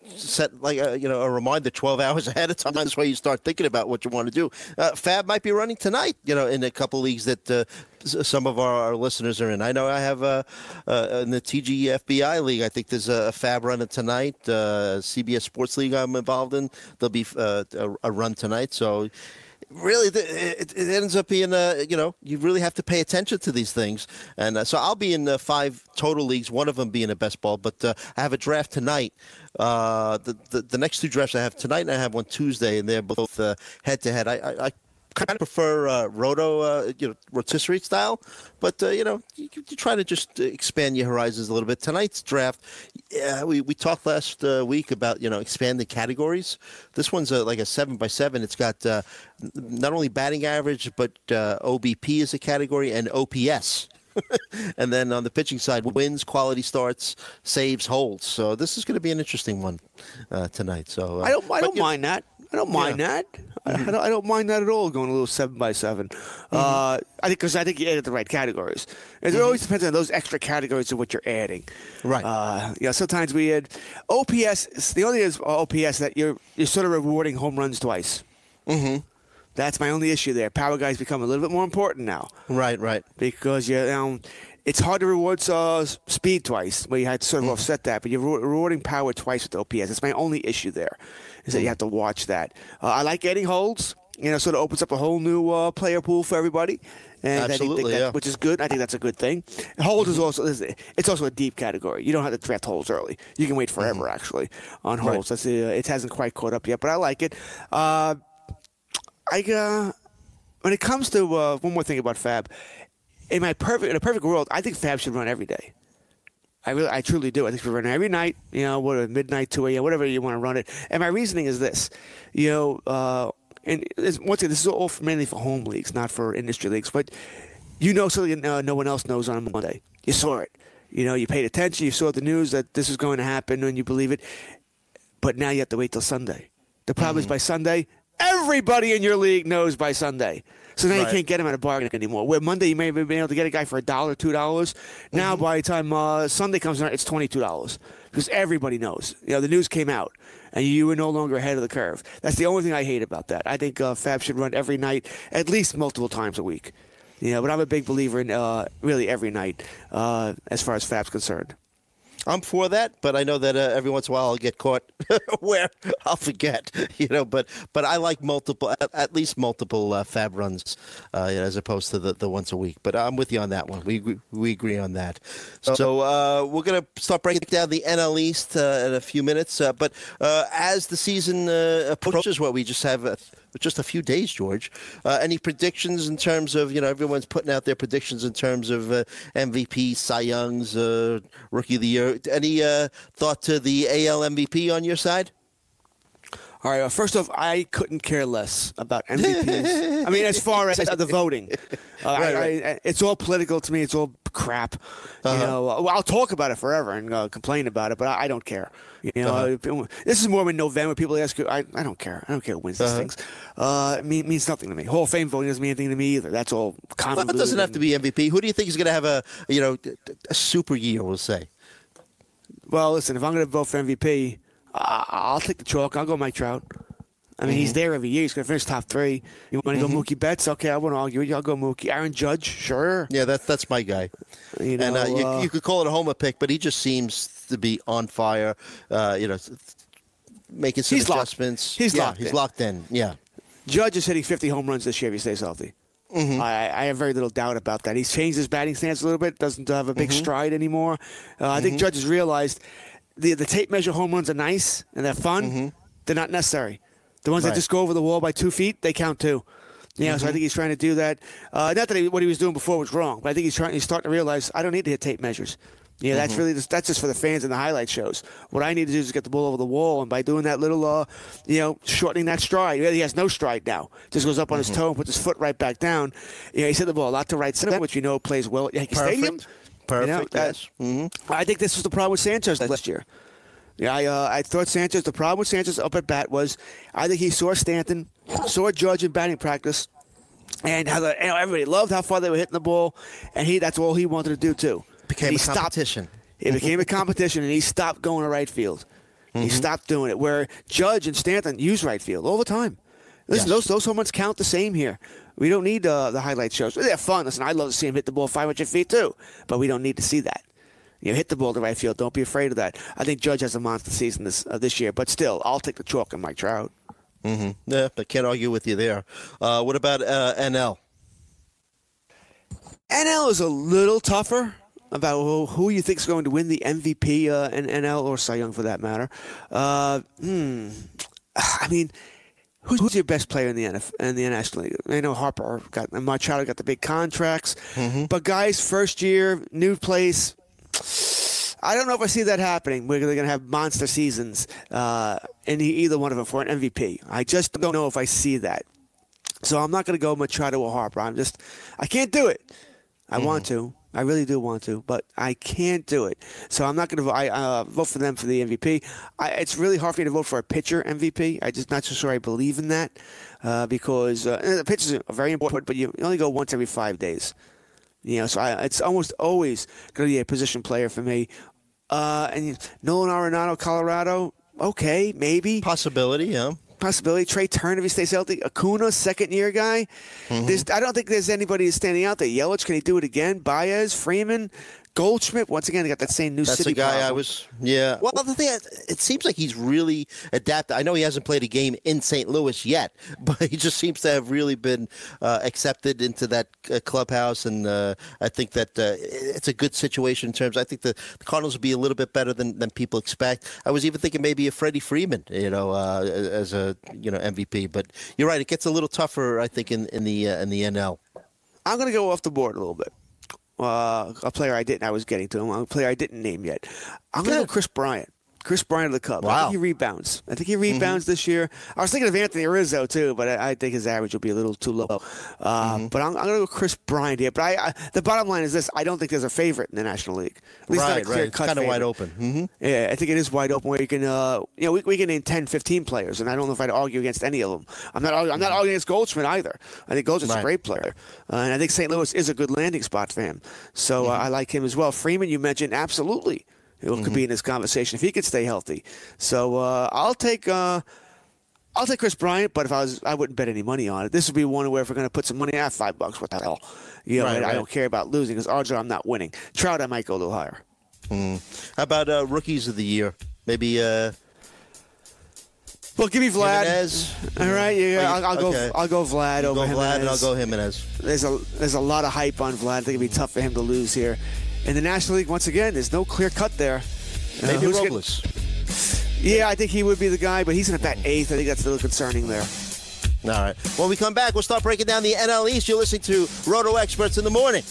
set like a, you know a reminder twelve hours ahead of time. That's why you start thinking about what you want to do. Uh, Fab might be running tonight, you know, in a couple leagues that uh, some of our, our listeners are in. I know I have uh, uh, in the T G F B I league. I think there's a, a Fab running tonight. Uh, C B S Sports League I'm involved in. There'll be uh, a, a run tonight. So. Really, it, it ends up being, uh, you know, you really have to pay attention to these things. And uh, so I'll be in uh, five total leagues, one of them being a best ball. But uh, I have a draft tonight. Uh, the, the the next two drafts I have tonight, and I have one Tuesday, and they're both uh, head-to-head. I, I, I kind of prefer uh, roto, uh, you know, rotisserie style. But, uh, you know, you, you try to just expand your horizons a little bit. Tonight's draft, yeah, we, we talked last uh, week about, you know, expanding categories. This one's uh, like a seven by seven. It's got uh, not only batting average, but uh, O B P is a category and O P S. And then on the pitching side, wins, quality starts, saves, holds. So this is going to be an interesting one uh, tonight. So uh, I don't, I don't but, mind know, that. I don't mind yeah. that. Mm-hmm. I, don't, I don't mind that at all. Going a little seven by seven. Mm-hmm. Uh, I think because I think you added the right categories. It mm-hmm. always depends on those extra categories of what you're adding. Right. Uh, yeah. Sometimes we add O P S. The only is O P S that you're you're sort of rewarding home runs twice. Mm-hmm. That's my only issue there. Power guys become a little bit more important now. Right. Right. Because you know, it's hard to reward uh, speed twice. Where you had to sort of mm-hmm. offset that, but you're re- rewarding power twice with O P S. That's my only issue there. Is that you have to watch that. Uh, I like adding holds. You know, sort of opens up a whole new uh, player pool for everybody. And Absolutely, I think that, yeah. Which is good. I think that's a good thing. Holds is also it's also a deep category. You don't have to draft holds early. You can wait forever, mm-hmm. actually, on holds. Right. That's a, it hasn't quite caught up yet, but I like it. Uh, I uh, when it comes to uh, one more thing about Fab, in my perfect in a perfect world, I think Fab should run every day. I really, I truly do. I think we run it every night, you know, what, midnight, two a.m., whatever you want to run it. And my reasoning is this, you know, uh, and once again, this is all for, mainly for home leagues, not for industry leagues. But you know something uh, no one else knows on Monday. You saw it. You know, you paid attention. You saw the news that this is going to happen, and you believe it. But now you have to wait till Sunday. The problem mm-hmm. is by Sunday, everybody in your league knows by Sunday. So now right. you can't get him at a bargain anymore. Where Monday you may have been able to get a guy for a dollar, two dollars. Now mm-hmm. by the time uh, Sunday comes around, it's twenty-two dollars because everybody knows. You know, the news came out, and you were no longer ahead of the curve. That's the only thing I hate about that. I think uh, Fab should run every night, at least multiple times a week. You know, but I'm a big believer in uh, really every night uh, as far as Fab's concerned. I'm for that, but I know that uh, every once in a while I'll get caught where I'll forget, you know. But but I like multiple, at, at least multiple uh, Fab runs, uh, as opposed to the, the once a week. But I'm with you on that one. We we agree on that. So uh, we're gonna start breaking down the N L East uh, in a few minutes. Uh, but uh, as the season uh, approaches, what we just have uh, just a few days, George. Uh, any predictions in terms of, you know, everyone's putting out their predictions in terms of uh, M V P, Cy Youngs, uh, Rookie of the Year. Any uh, thought to the A L M V P on your side? All right. Well, first off, I couldn't care less about M V Ps. I mean, as far as the voting, uh, right, right. I, I, it's all political to me. It's all crap. Uh-huh. You know, well, I'll talk about it forever and uh, complain about it, but I, I don't care. You know, uh-huh. This is more in November. People ask you, I, I don't care. I don't care who wins these uh-huh. things. Uh, it mean, means nothing to me. Hall of Fame voting doesn't mean anything to me either. That's all convoluted. Well, it doesn't have to be M V P. Who do you think is going to have a, you know, a super year? We'll say. Well, listen, if I'm going to vote for M V P. Uh, I'll take the chalk. I'll go Mike Trout. I mean, mm-hmm. he's there every year. He's going to finish top three. You want to mm-hmm. go Mookie Betts? Okay, I won't argue with you. I'll go Mookie. Aaron Judge? Sure. Yeah, that's that's my guy. You know, and uh, you, uh, you could call it a homer pick, but he just seems to be on fire. Uh, you know, making some he's adjustments. Locked. He's yeah, locked. He's in. locked in. Yeah. Judge is hitting fifty home runs this year if he stays healthy. Mm-hmm. I, I have very little doubt about that. He's changed his batting stance a little bit. Doesn't have a big mm-hmm. stride anymore. Uh, mm-hmm. I think Judge has realized. The the tape measure home runs are nice and they're fun. Mm-hmm. They're not necessary. The ones right. that just go over the wall by two feet, they count too. Yeah, mm-hmm. so I think he's trying to do that. Uh, not that he, what he was doing before was wrong, but I think he's trying. He's starting to realize I don't need to hit tape measures. Yeah, that's mm-hmm. really just, that's just for the fans and the highlight shows. What I need to do is get the ball over the wall, and by doing that little, uh, you know, shortening that stride. He has no stride now. Just goes up on mm-hmm. his toe and puts his foot right back down. You know, he's hit the ball a lot to right center, which you know plays well at Yankee Perfect. Stadium. Perfect. You know, yes. Mm-hmm. I think this was the problem with Sanchez last year. Yeah, I, uh, I thought Sanchez, the problem with Sanchez up at bat was I think he saw Stanton, saw Judge in batting practice, and how the, you know, everybody loved how far they were hitting the ball, and he that's all he wanted to do too. Became he a competition. Stopped, it became a competition, and he stopped going to right field. Mm-hmm. He stopped doing it, where Judge and Stanton use right field all the time. Listen, yes. those those home runs count the same here. We don't need uh, the highlight shows. They're fun. Listen, I'd love to see him hit the ball five hundred feet too, but we don't need to see that. You know, hit the ball to right field. Don't be afraid of that. I think Judge has a monster season this uh, this year, but still, I'll take the chalk and Mike Trout. Mm-hmm. Yeah, I can't argue with you there. Uh, what about uh, N L? N L is a little tougher about who, who you think is going to win the M V P uh, in N L or Cy Young for that matter. Uh, hmm. I mean, who's, who's your best player in the N F in the National League? I know Harper got and Machado got the big contracts, mm-hmm. but guys, first year, new place. I don't know if I see that happening. We're going to have monster seasons uh, in either one of them for an M V P. I just don't know if I see that. So I'm not going to go Machado or Harper. I'm just, I can't do it. I mm-hmm. want to. I really do want to, but I can't do it. So I'm not going to I, uh, vote for them for the M V P. I, it's really hard for me to vote for a pitcher M V P. I'm just not so sure I believe in that uh, because uh, the pitchers are very important, but you only go once every five days. You know, so I, it's almost always going to be a position player for me. Uh, and Nolan Arenado, Colorado, okay, maybe. Possibility, yeah. Possibility. Trey Turner, if he stays healthy. Acuna, second-year guy. Mm-hmm. There's, I don't think there's anybody who's standing out there. Yelich, can he do it again? Baez, Freeman, Goldschmidt. Once again, they got that same new That's city That's the guy problem. I was, yeah. Well, the thing, it seems like he's really adapted. I know he hasn't played a game in Saint Louis yet, but he just seems to have really been uh, accepted into that uh, clubhouse, and uh, I think that uh, it's a good situation in terms, I think the, the Cardinals will be a little bit better than, than people expect. I was even thinking maybe a Freddie Freeman, you know, uh, as a, you know, M V P, but you're right, it gets a little tougher, I think, in, in the uh, in the N L. I'm going to go off the board a little bit. Uh, a player I didn't, I was getting to him. A player I didn't name yet. I'm going to go Chris Bryant. Chris Bryant of the Cubs. Wow. I think he rebounds. I think he rebounds mm-hmm. this year. I was thinking of Anthony Rizzo, too, but I, I think his average will be a little too low. Uh, mm-hmm. But I'm, I'm going to go Chris Bryant here. But I, I, the bottom line is this. I don't think there's a favorite in the National League. At least right, not a clear right. It's cut kind of wide favorite. open. Mm-hmm. Yeah, I think it is wide open where you can, uh, you know, we, we can name ten, fifteen players, and I don't know if I'd argue against any of them. I'm not, I'm not arguing against Goldschmidt either. I think Goldschmidt's right. a great player. Uh, and I think Saint Louis is a good landing spot for him. So mm-hmm. uh, I like him as well. Freeman, you mentioned, absolutely. It could mm-hmm. be in this conversation if he could stay healthy. So uh, I'll take uh, I'll take Chris Bryant, but if I was, I wouldn't bet any money on it. This would be one where if we're going to put some money at five bucks, what the hell? You know, right, I, right. I don't care about losing because odds are I'm not winning. Trout, I might go a little higher. Mm. How about uh, rookies of the year? Maybe. Uh, well, give me Vlad. Jimenez. All right, yeah, yeah. I'll, I'll okay. go. I'll go Vlad you over go Vlad, Jimenez. and I'll go Jimenez. There's a there's a lot of hype on Vlad. I think it'd be tough for him to lose here. In the National League, once again, there's no clear cut there. Maybe uh, Robles. Getting, yeah, I think he would be the guy, but he's going to bat eighth. I think that's a little concerning there. All right. When we come back, we'll start breaking down the N L East. You're listening to Roto Experts in the Morning.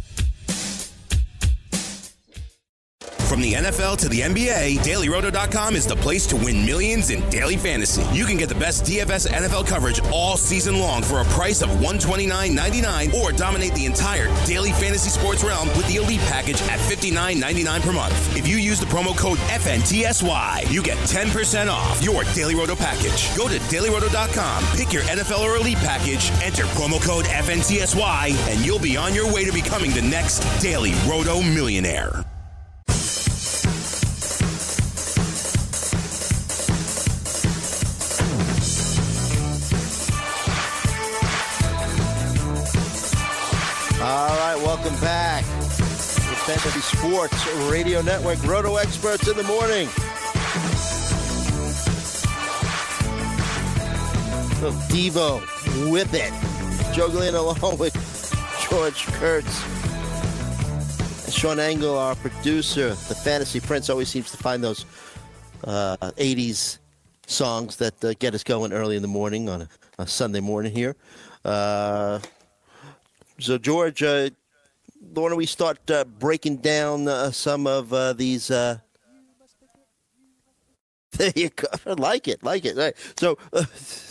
From the N F L to the N B A, Daily Roto dot com is the place to win millions in daily fantasy. You can get the best D F S N F L coverage all season long for a price of one hundred twenty-nine ninety-nine, or dominate the entire daily fantasy sports realm with the Elite package at fifty-nine ninety-nine per month. If you use the promo code F N T S Y, you get ten percent off your Daily Roto package. Go to Daily Roto dot com, pick your N F L or Elite package, enter promo code F N T S Y, and you'll be on your way to becoming the next Daily Roto millionaire. All right, welcome back to the Fantasy Sports Radio Network. Roto Experts in the Morning. So Devo, whip it. Juggling along with George Kurtz. And Sean Engel, our producer. The Fantasy Prince always seems to find those uh, eighties songs that uh, get us going early in the morning on a, a Sunday morning here. Uh... So, George, uh, why don't we start uh, breaking down uh, some of uh, these? Uh... There you go. Like it, like it. All right. So, uh,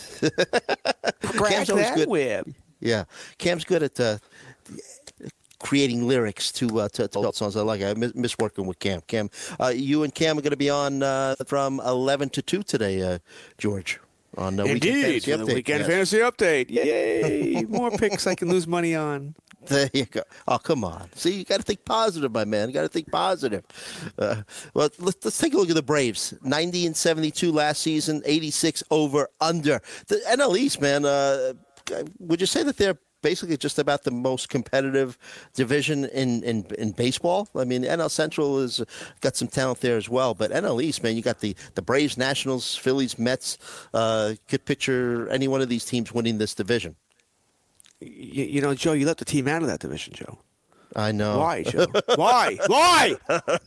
Cam's always good. Whip. Yeah, Cam's good at uh, creating lyrics to uh, to, to songs. I like it. I miss, miss working with Cam. Cam, uh, you and Cam are going to be on uh, from eleven to two today, uh, George. On the Indeed, Weekend Fantasy the Update. Weekend Yes. Fantasy Update. Yay! More picks I can lose money on. There you go. Oh, come on. See, you got to think positive, my man. You got to think positive. Uh, well, let's, let's take a look at the Braves. ninety and seventy-two last season, eighty-six over under. The N L East, man, uh, would you say that they're basically just about the most competitive division in, in, in baseball? I mean, N L Central has got some talent there as well, but N L East, man, you got the, the Braves, Nationals, Phillies, Mets. Uh, could picture any one of these teams winning this division. You, you know, Joe, you left the team out of that division, Joe. I know. Why, Joe? Why? Why?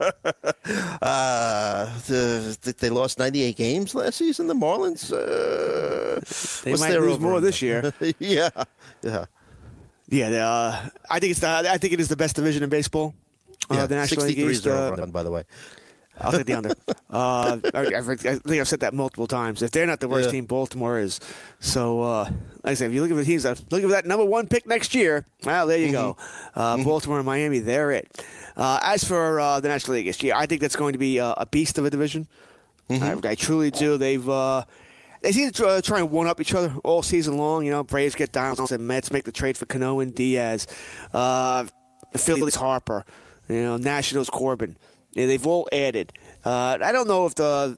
Uh, the, they lost ninety-eight games last season, the Marlins. Uh, they might lose more this year. yeah, yeah. Yeah, uh, I think it's the, I think it is the best division in baseball. Uh, yeah, the National League East. Uh, uh, by the way. I'll take the under. uh, I, I think I've said that multiple times. If they're not the worst yeah. team, Baltimore is. So, uh, like I said, if you look at the teams, that, look at that number one pick next year. Well, there you mm-hmm. go. Uh, mm-hmm. Baltimore and Miami, they're it. Uh, as for uh, the National League East, yeah, I think that's going to be uh, a beast of a division. Mm-hmm. I, I truly do. They've uh, they seem to uh, try and one up each other all season long. You know, Braves get Donaldson, and Mets make the trade for Cano and Diaz. Uh, the Phillies Harper. You know, Nationals Corbin. Yeah, they've all added. Uh, I don't know if the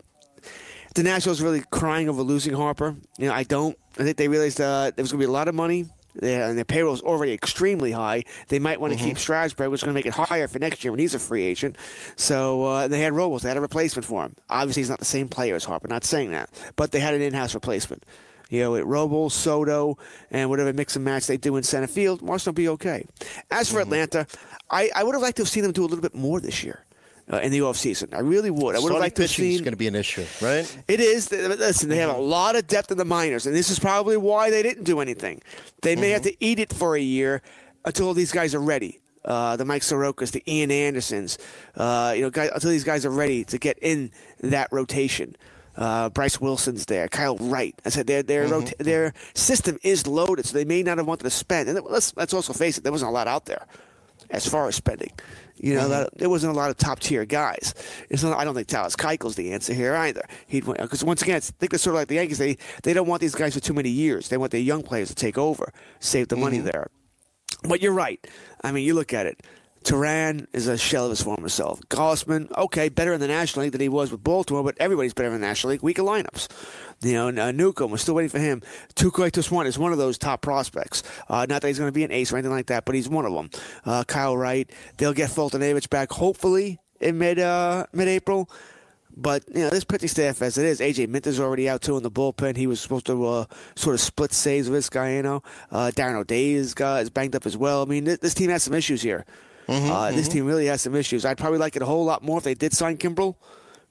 the Nationals are really crying over losing Harper. You know, I don't. I think they realized uh, there was going to be a lot of money, yeah, and their payroll is already extremely high. They might want to mm-hmm. keep Strasburg, which is going to make it higher for next year when he's a free agent. So uh, they had Robles. They had a replacement for him. Obviously, he's not the same player as Harper. Not saying that, but they had an in-house replacement. You know, with Robles, Soto, and whatever mix and match they do in center field, Marshall will be okay. As for mm-hmm. Atlanta, I, I would have liked to have seen them do a little bit more this year. Uh, in the offseason. I really would. I would have liked to have seen. Pitching is going to be an issue, right? It is. Listen, they have a lot of depth in the minors, and this is probably why they didn't do anything. They may mm-hmm. have to eat it for a year until these guys are ready. Uh, the Mike Sorokas, the Ian Andersons, uh, you know, guys, until these guys are ready to get in that rotation. Uh, Bryce Wilson's there, Kyle Wright. I said their their mm-hmm. rota- their system is loaded, so they may not have wanted to spend. And let's let's also face it, there wasn't a lot out there as far as spending. You know, mm-hmm. that, there wasn't a lot of top-tier guys. It's not, I don't think Dallas Keuchel's the answer here either. He'd Because, once again, I think they're sort of like the Yankees. They, they don't want these guys for too many years. They want their young players to take over, save the mm-hmm. money there. But you're right. I mean, you look at it. Turan is a shell of his former self. Gausman, okay, better in the National League than he was with Baltimore, but everybody's better in the National League. Weaker lineups. You know, uh, Newcomb, we're still waiting for him. Tucoy Toswan is one of those top prospects. Uh, not that he's going to be an ace or anything like that, but he's one of them. Uh, Kyle Wright, they'll get Fulton-Avich back hopefully in mid uh, mid-April. But, you know, this pitching staff as it is, A J Minter's already out, too, in the bullpen. He was supposed to uh, sort of split saves with this guy, you know. Uh, Darren O'Day is, uh, is banged up as well. I mean, th- this team has some issues here. Mm-hmm, uh, mm-hmm. This team really has some issues. I'd probably like it a whole lot more if they did sign Kimbrel.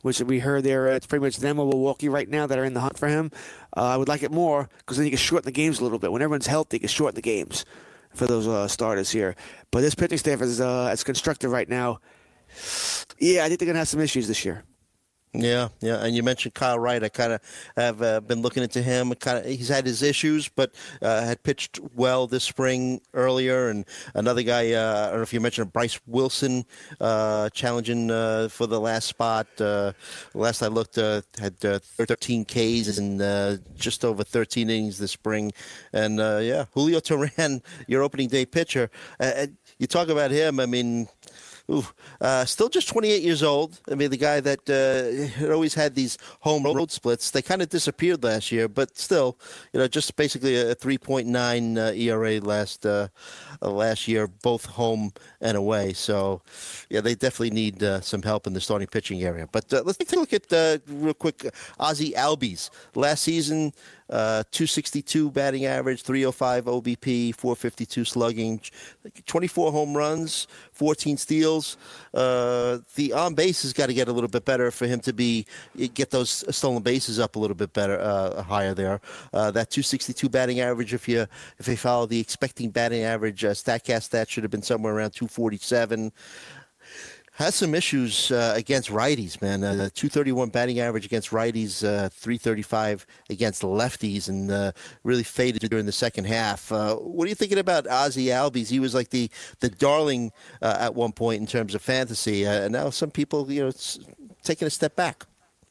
which we heard there, it's pretty much them or Milwaukee right now that are in the hunt for him. Uh, I would like it more because then you can shorten the games a little bit. When everyone's healthy, you can shorten the games for those uh, starters here. But this pitching staff is uh, as constructed right now. Yeah, I think they're going to have some issues this year. Yeah, yeah, and you mentioned Kyle Wright. I kind of have uh, been looking into him. Kind of, he's had his issues, but uh, had pitched well this spring earlier. And another guy, uh, I don't know if you mentioned Bryce Wilson, uh, challenging uh, for the last spot. Uh, last I looked, uh, had uh, thirteen Ks and uh, just over thirteen innings this spring. And uh, yeah, Julio Teheran, your opening day pitcher. Uh, you talk about him. I mean. Ooh, uh, still just twenty-eight years old. I mean, the guy that uh, had always had these home road splits, they kind of disappeared last year, but still, you know, just basically a three point nine uh, E R A last uh, uh, last year, both home and away. So, yeah, they definitely need uh, some help in the starting pitching area. But uh, let's take a look at, uh, real quick, uh, Ozzie Albies. Last season, Uh, two sixty-two batting average, three oh five O B P, four fifty-two slugging, twenty-four home runs, fourteen steals. Uh, the on base has got to get a little bit better for him to be get those stolen bases up a little bit better, uh, higher there. Uh, that two sixty-two batting average, if you if you follow the expecting batting average uh, Statcast stat, should have been somewhere around two forty-seven. Has some issues uh, against righties, man. Uh, two thirty-one batting average against righties, uh, three thirty-five against lefties, and uh, really faded during the second half. Uh, what are you thinking about Ozzie Albies? He was like the the darling uh, at one point in terms of fantasy, uh, and now some people, you know, it's taking a step back.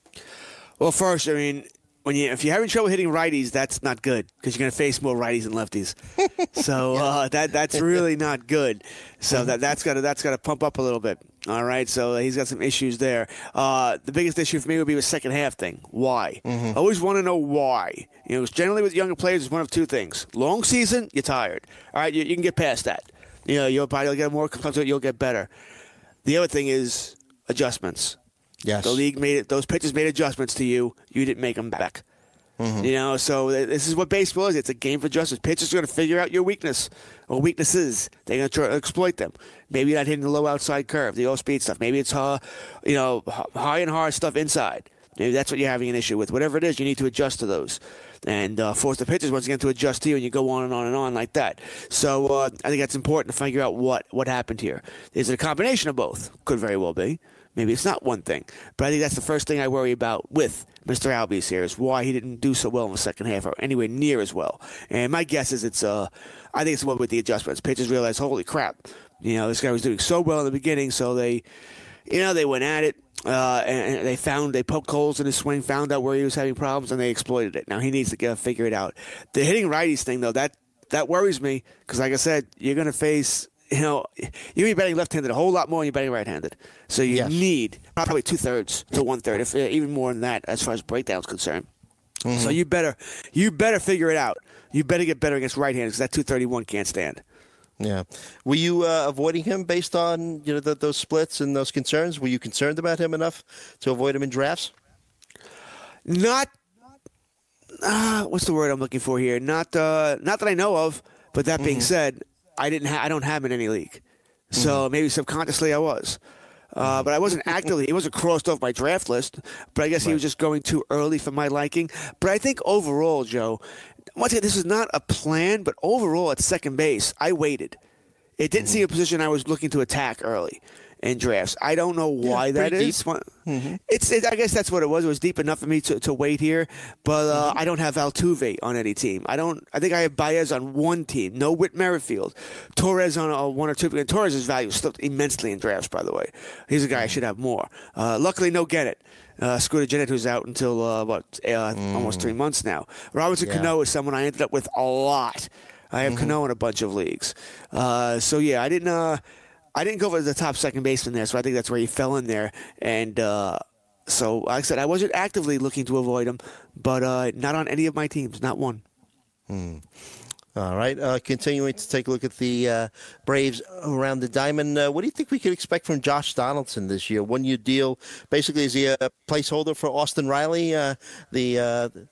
Well, first, I mean, when you if you're having trouble hitting righties, that's not good because you're going to face more righties than lefties. So uh, that that's really not good. So that that's got to that's got to pump up a little bit. All right, so he's got some issues there. Uh, the biggest issue for me would be the second half thing. Why? Mm-hmm. I always want to know why. You know, generally with younger players, it's one of two things. Long season, you're tired. All right, you, you can get past that. You know, your body will get more comfortable, you'll get better. The other thing is adjustments. Yes. The league made it. Those pitchers made adjustments to you. You didn't make them back. Mm-hmm. You know, so this is what baseball is. It's a game for adjustments. Pitchers are going to figure out your weakness or weaknesses. They're going to try to exploit them. Maybe you're not hitting the low outside curve, the off-speed stuff. Maybe it's uh, you know, high and hard stuff inside. Maybe that's what you're having an issue with. Whatever it is, you need to adjust to those. And uh, force the pitchers, once again, to adjust to you, and you go on and on and on like that. So uh, I think that's important to figure out what, what happened here. Is it a combination of both? Could very well be. Maybe it's not one thing. But I think that's the first thing I worry about with Mister Albies here is why he didn't do so well in the second half or anywhere near as well. And my guess is it's, uh, I think it's what with the adjustments. Pitchers realize, holy crap, you know, this guy was doing so well in the beginning, so they, you know, they went at it. Uh, and they found, they poked holes in his swing, found out where he was having problems, and they exploited it. Now he needs to get, figure it out. The hitting righties thing, though, that, that worries me because, like I said, you're going to face, you know, you're going to be betting left-handed a whole lot more than you're betting right-handed. So you yes. need probably two-thirds to one-third, if even more than that as far as breakdown is concerned. Mm-hmm. So you better, you better figure it out. You better get better against right-handed because that two thirty-one can't stand. Yeah. Were you uh, avoiding him based on, you know, the, those splits and those concerns? Were you concerned about him enough to avoid him in drafts? Not, uh, what's the word I'm looking for here? Not, uh, not that I know of. But that being mm-hmm. said, I didn't. Ha- I don't have him in any league, so mm-hmm. maybe subconsciously I was. Uh, but I wasn't actively. He wasn't crossed off my draft list. But I guess right. he was just going too early for my liking. But I think overall, Joe. Once again, this is not a plan, but overall at second base, I waited. It didn't mm-hmm. seem a position I was looking to attack early in drafts. I don't know why yeah, that is. Mm-hmm. It's. It, I guess that's what it was. It was deep enough for me to, to wait here. But uh, mm-hmm. I don't have Altuve on any team. I don't. I think I have Baez on one team. No Whit Merrifield. Torres on a one or two. And Torres' value is still immensely in drafts, by the way. He's a guy I should have more. Uh, luckily, no Gennett. Uh, Scooter Gennett, who's out until, uh, what, uh, mm. almost three months now. Robinson yeah. Cano is someone I ended up with a lot. I have mm-hmm. Cano in a bunch of leagues. Uh, so, yeah, I didn't uh, I didn't go for the top second baseman there, so I think that's where he fell in there. And uh, so, like I said, I wasn't actively looking to avoid him, but uh, not on any of my teams, not one. Hmm. All right. Uh, continuing to take a look at the uh, Braves around the diamond. Uh, what do you think we could expect from Josh Donaldson this year? One-year deal. Basically, is he a placeholder for Austin Riley, uh, the, uh, the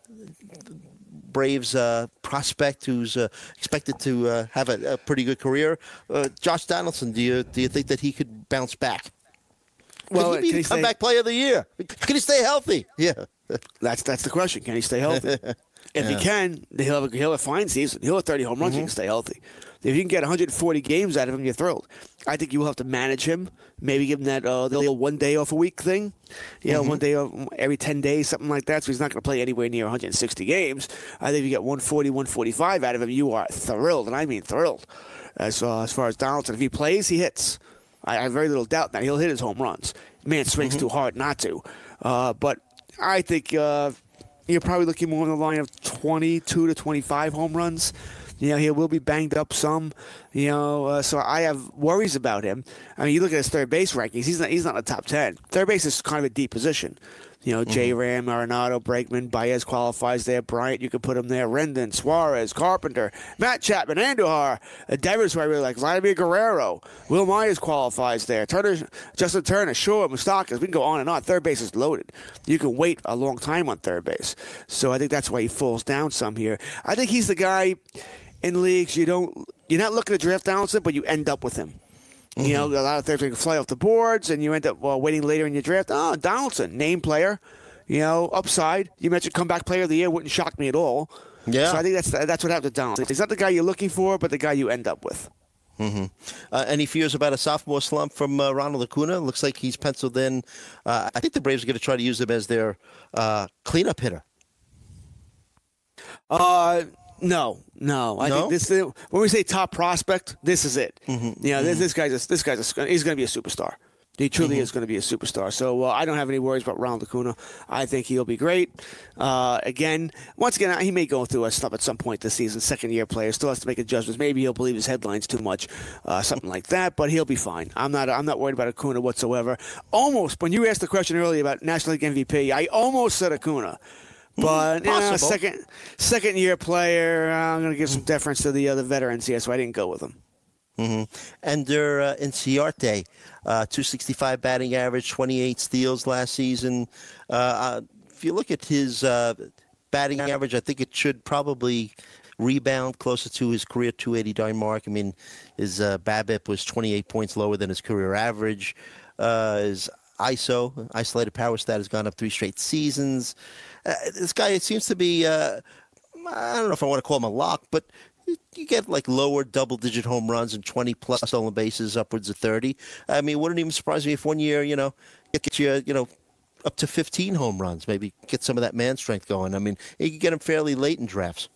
Braves uh, prospect who's uh, expected to uh, have a, a pretty good career? Uh, Josh Donaldson, do you do you think that he could bounce back? Well, could he be can the he comeback stay, player of the year? Can he stay healthy? Yeah. That's that's the question. Can he stay healthy? If yeah. he can, he'll have, a, he'll have a fine season. He'll have thirty home runs. Mm-hmm. He can stay healthy. If you can get one hundred forty games out of him, you're thrilled. I think you will have to manage him. Maybe give him that uh, little one day off a week thing. You know, mm-hmm. one day off every ten days, something like that. So he's not going to play anywhere near one hundred sixty games. I think if you get one forty, one forty-five out of him, you are thrilled, and I mean thrilled. As uh, as far as Donaldson, if he plays, he hits. I have very little doubt that he'll hit his home runs. Man swings mm-hmm. too hard not to. Uh, but I think uh, you're probably looking more on the line of twenty-two to twenty-five home runs. You know, he will be banged up some. You know, uh, so I have worries about him. I mean, you look at his third base rankings. He's not. He's not in the top ten. Third base is kind of a deep position. You know, mm-hmm. J-Ram, Arenado, Bregman, Baez qualifies there. Bryant, you could put him there. Rendon, Suarez, Carpenter, Matt Chapman, Andujar, uh, Devers, who I really like. Vladimir Guerrero, Will Myers qualifies there. Turner, Justin Turner, Shore, Moustakas. We can go on and on. Third base is loaded. You can wait a long time on third base. So I think that's why he falls down some here. I think he's the guy in leagues you don't. You're not looking to draft Donaldson, but you end up with him. You know, a lot of things can fly off the boards, and you end up well, waiting later in your draft. Oh, Donaldson, name player, you know, upside. You mentioned comeback player of the year. Wouldn't shock me at all. Yeah. So I think that's that's what happened to Donaldson. He's not the guy you're looking for, but the guy you end up with. Mm-hmm. Uh, any fears about a sophomore slump from uh, Ronald Acuna? Looks like he's penciled in. Uh, I think the Braves are going to try to use him as their uh, cleanup hitter. Uh. No, no. I no? think this. When we say top prospect, this is it. Mm-hmm. You know, this, mm-hmm. this guy's a, this guy's a, he's going to be a superstar. He truly mm-hmm. is going to be a superstar. So uh, I don't have any worries about Ronald Acuna. I think he'll be great. Uh, again, once again, he may go through a slump at some point this season. Second year player still has to make adjustments. Maybe he'll believe his headlines too much, uh, something like that. But he'll be fine. I'm not. I'm not worried about Acuna whatsoever. Almost when you asked the question earlier about National League M V P, I almost said Acuna. But you know, second second year player, uh, I'm going to give some deference to the other veterans here, so I didn't go with him. Mm-hmm. Ender uh, Inciarte, uh, two sixty-five batting average, twenty-eight steals last season. Uh, uh, if you look at his uh, batting average, I think it should probably rebound closer to his career two eighty darn mark. I mean, his uh, BABIP was twenty-eight points lower than his career average. Uh, his I S O, isolated power stat, has gone up three straight seasons. Uh, this guy, it seems to be, uh, I don't know if I want to call him a lock, but you get like lower double-digit home runs and twenty-plus stolen bases, upwards of thirty. I mean, it wouldn't even surprise me if one year, you know, get you, you know, up to fifteen home runs, maybe get some of that man strength going. I mean, you can get him fairly late in drafts.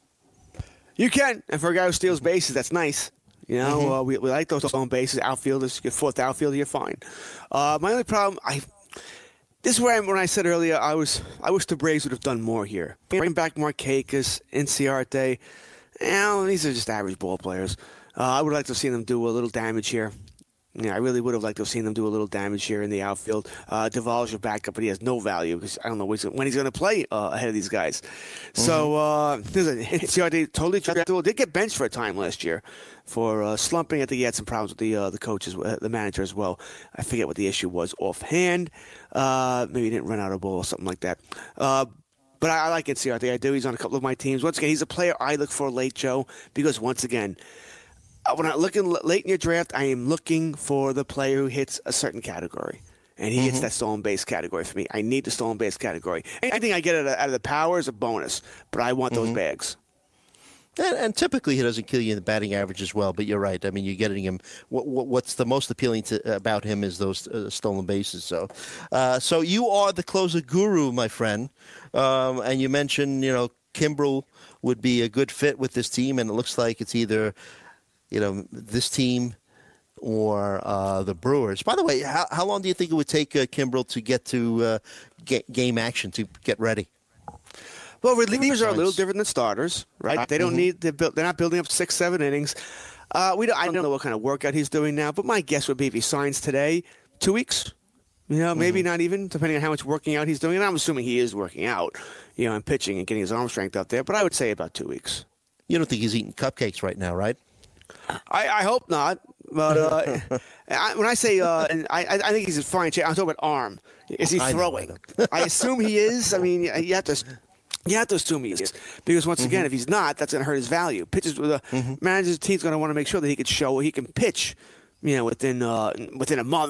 You can, and for a guy who steals bases, that's nice. You know, mm-hmm. uh, we, we like those stolen bases. Outfielders, get fourth outfielder, you're fine. Uh, my only problem, I... This is where I, when I said earlier, I was I wish the Braves would have done more here. Bring back Markakis, Inciarte. You know, these are just average ball players. Uh, I would like to have seen them do a little damage here. Yeah, I really would have liked to have seen them do a little damage here in the outfield. Uh, Duvall's your backup, but he has no value because I don't know when he's going to play uh, ahead of these guys. Mm-hmm. So, uh, Inciarte totally drafted. Did get benched for a time last year for uh, slumping. I think he had some problems with the uh, the coaches, uh, the manager as well. I forget what the issue was offhand. Uh, maybe he didn't run out of ball or something like that. Uh, but I, I like Inciarte. I do. He's on a couple of my teams. Once again, he's a player I look for late, Joe, because once again, when I'm looking late in your draft, I am looking for the player who hits a certain category. And he mm-hmm. hits that stolen base category for me. I need the stolen base category. Anything I get out of, out of the power is a bonus, but I want mm-hmm. those bags. And, and typically he doesn't kill you in the batting average as well, but you're right. I mean, you're getting him. What, what, what's the most appealing to, about him is those uh, stolen bases. So uh, so you are the closer guru, my friend. Um, and you mentioned, you know, Kimbrel would be a good fit with this team, and it looks like it's either, you know, this team or uh, the Brewers. By the way, how, how long do you think it would take uh, Kimbrel to get to uh, get game action, to get ready? Well, relievers are a little different than starters, right? They don't mm-hmm. need to build. They're not building up six, seven innings. Uh, we don't, I don't know what kind of workout he's doing now, but my guess would be if he signs today, two weeks. You know, maybe mm-hmm. not even, depending on how much working out he's doing. And I'm assuming he is working out, you know, and pitching and getting his arm strength up there. But I would say about two weeks. You don't think he's eating cupcakes right now, right? I, I hope not. But uh, I, when I say, uh, and I, I think he's in fine shape. I'm talking about arm. Is he throwing? I, I assume he is. I mean, you have to. You have to assume he is, because once again, mm-hmm. if he's not, that's going to hurt his value. Pitches with a mm-hmm. manager's team's going to want to make sure that he can show he can pitch, you know, within uh, within a month,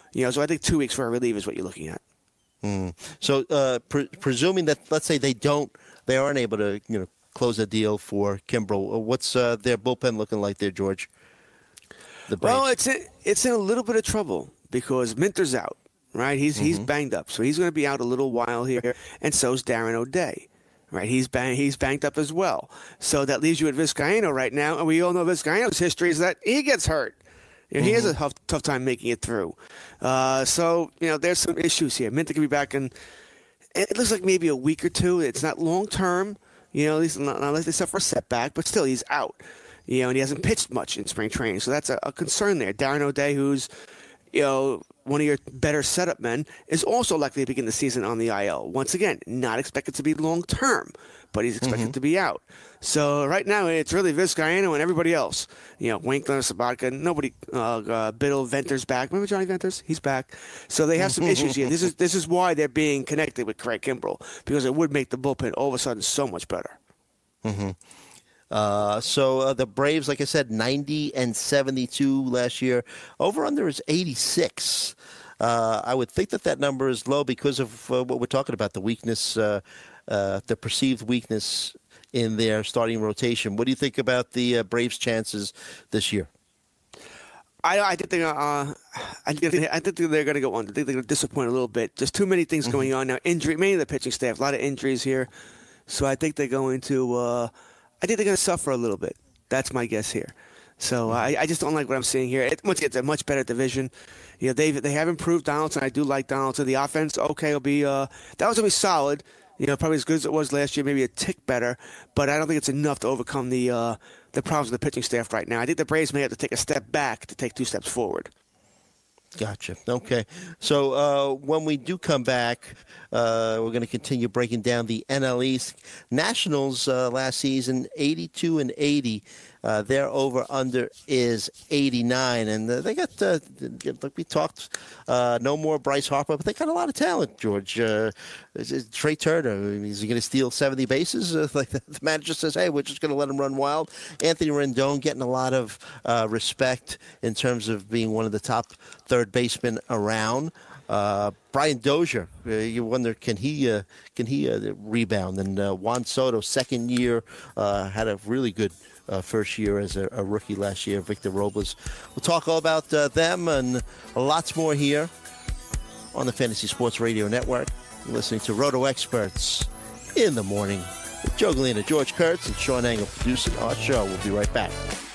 You know, so I think two weeks for a reliever is what you're looking at. Mm. So, uh, pre- presuming that, let's say they don't, they aren't able to, you know, close a deal for Kimbrel. What's uh, their bullpen looking like there, George? The well, it's in, it's in a little bit of trouble because Minter's out, right? He's mm-hmm. he's banged up, so he's going to be out a little while here, and so's Darren O'Day, right? He's bang, he's banged up as well. So that leaves you at Vizcaino right now, and we all know Vizcaino's history is that he gets hurt. You know, mm-hmm. He has a tough, tough time making it through. Uh, so, you know, there's some issues here. Minter could be back in, it looks like maybe a week or two. It's not long-term, you know, at least not, not unless they suffer a setback, but still he's out. You know, and he hasn't pitched much in spring training. So that's a, a concern there. Darren O'Day, who's, you know, one of your better setup men, is also likely to begin the season on the I L. Once again, not expected to be long-term, but he's expected mm-hmm. to be out. So right now, it's really Vizcaino and everybody else. You know, Winkler, Sabatka, nobody, uh, uh, Biddle, Venter's back. Remember Johnny Venters? He's back. So they have some issues here. This is this is why they're being connected with Craig Kimbrel, because it would make the bullpen all of a sudden so much better. Mm-hmm. Uh, so uh, the Braves, like I said, ninety and seventy-two last year. Over under is eighty-six. Uh, I would think that that number is low because of uh, what we're talking about, the weakness, uh, uh, the perceived weakness in their starting rotation. What do you think about the uh, Braves' chances this year? I, I think they uh, I think I think they're going to go on. I think they're going to disappoint a little bit. There's too many things mm-hmm. going on now. Injury, mainly the pitching staff, a lot of injuries here. So I think they're going to. Uh, I think they're going to suffer a little bit. That's my guess here. So I, I just don't like what I'm seeing here. It, once again, it's a much better division. You know, they they have improved Donaldson. I do like Donaldson. The offense, okay, will be uh, that was going to be solid. You know, probably as good as it was last year, maybe a tick better. But I don't think it's enough to overcome the uh, the problems of the pitching staff right now. I think the Braves may have to take a step back to take two steps forward. Gotcha. Okay. So uh, when we do come back, uh, we're going to continue breaking down the N L East. Nationals uh, last season, eighty-two and eighty. Uh, their over-under is eighty-nine. And uh, they got, uh, like we talked, uh, no more Bryce Harper, but they got a lot of talent, George. Uh, Trey Turner, is he going to steal seventy bases? Uh, like the manager says, hey, we're just going to let him run wild. Anthony Rendon getting a lot of uh, respect in terms of being one of the top third basemen around. Uh, Brian Dozier, uh, you wonder, can he uh, can he uh, rebound? And uh, Juan Soto, second year, uh, had a really good uh, first year as a, a rookie last year. Victor Robles. We'll talk all about uh, them and lots more here on the Fantasy Sports Radio Network. You're listening to Roto Experts in the morning with Joe Galena, George Kurtz, and Sean Engel producing our show. We'll be right back.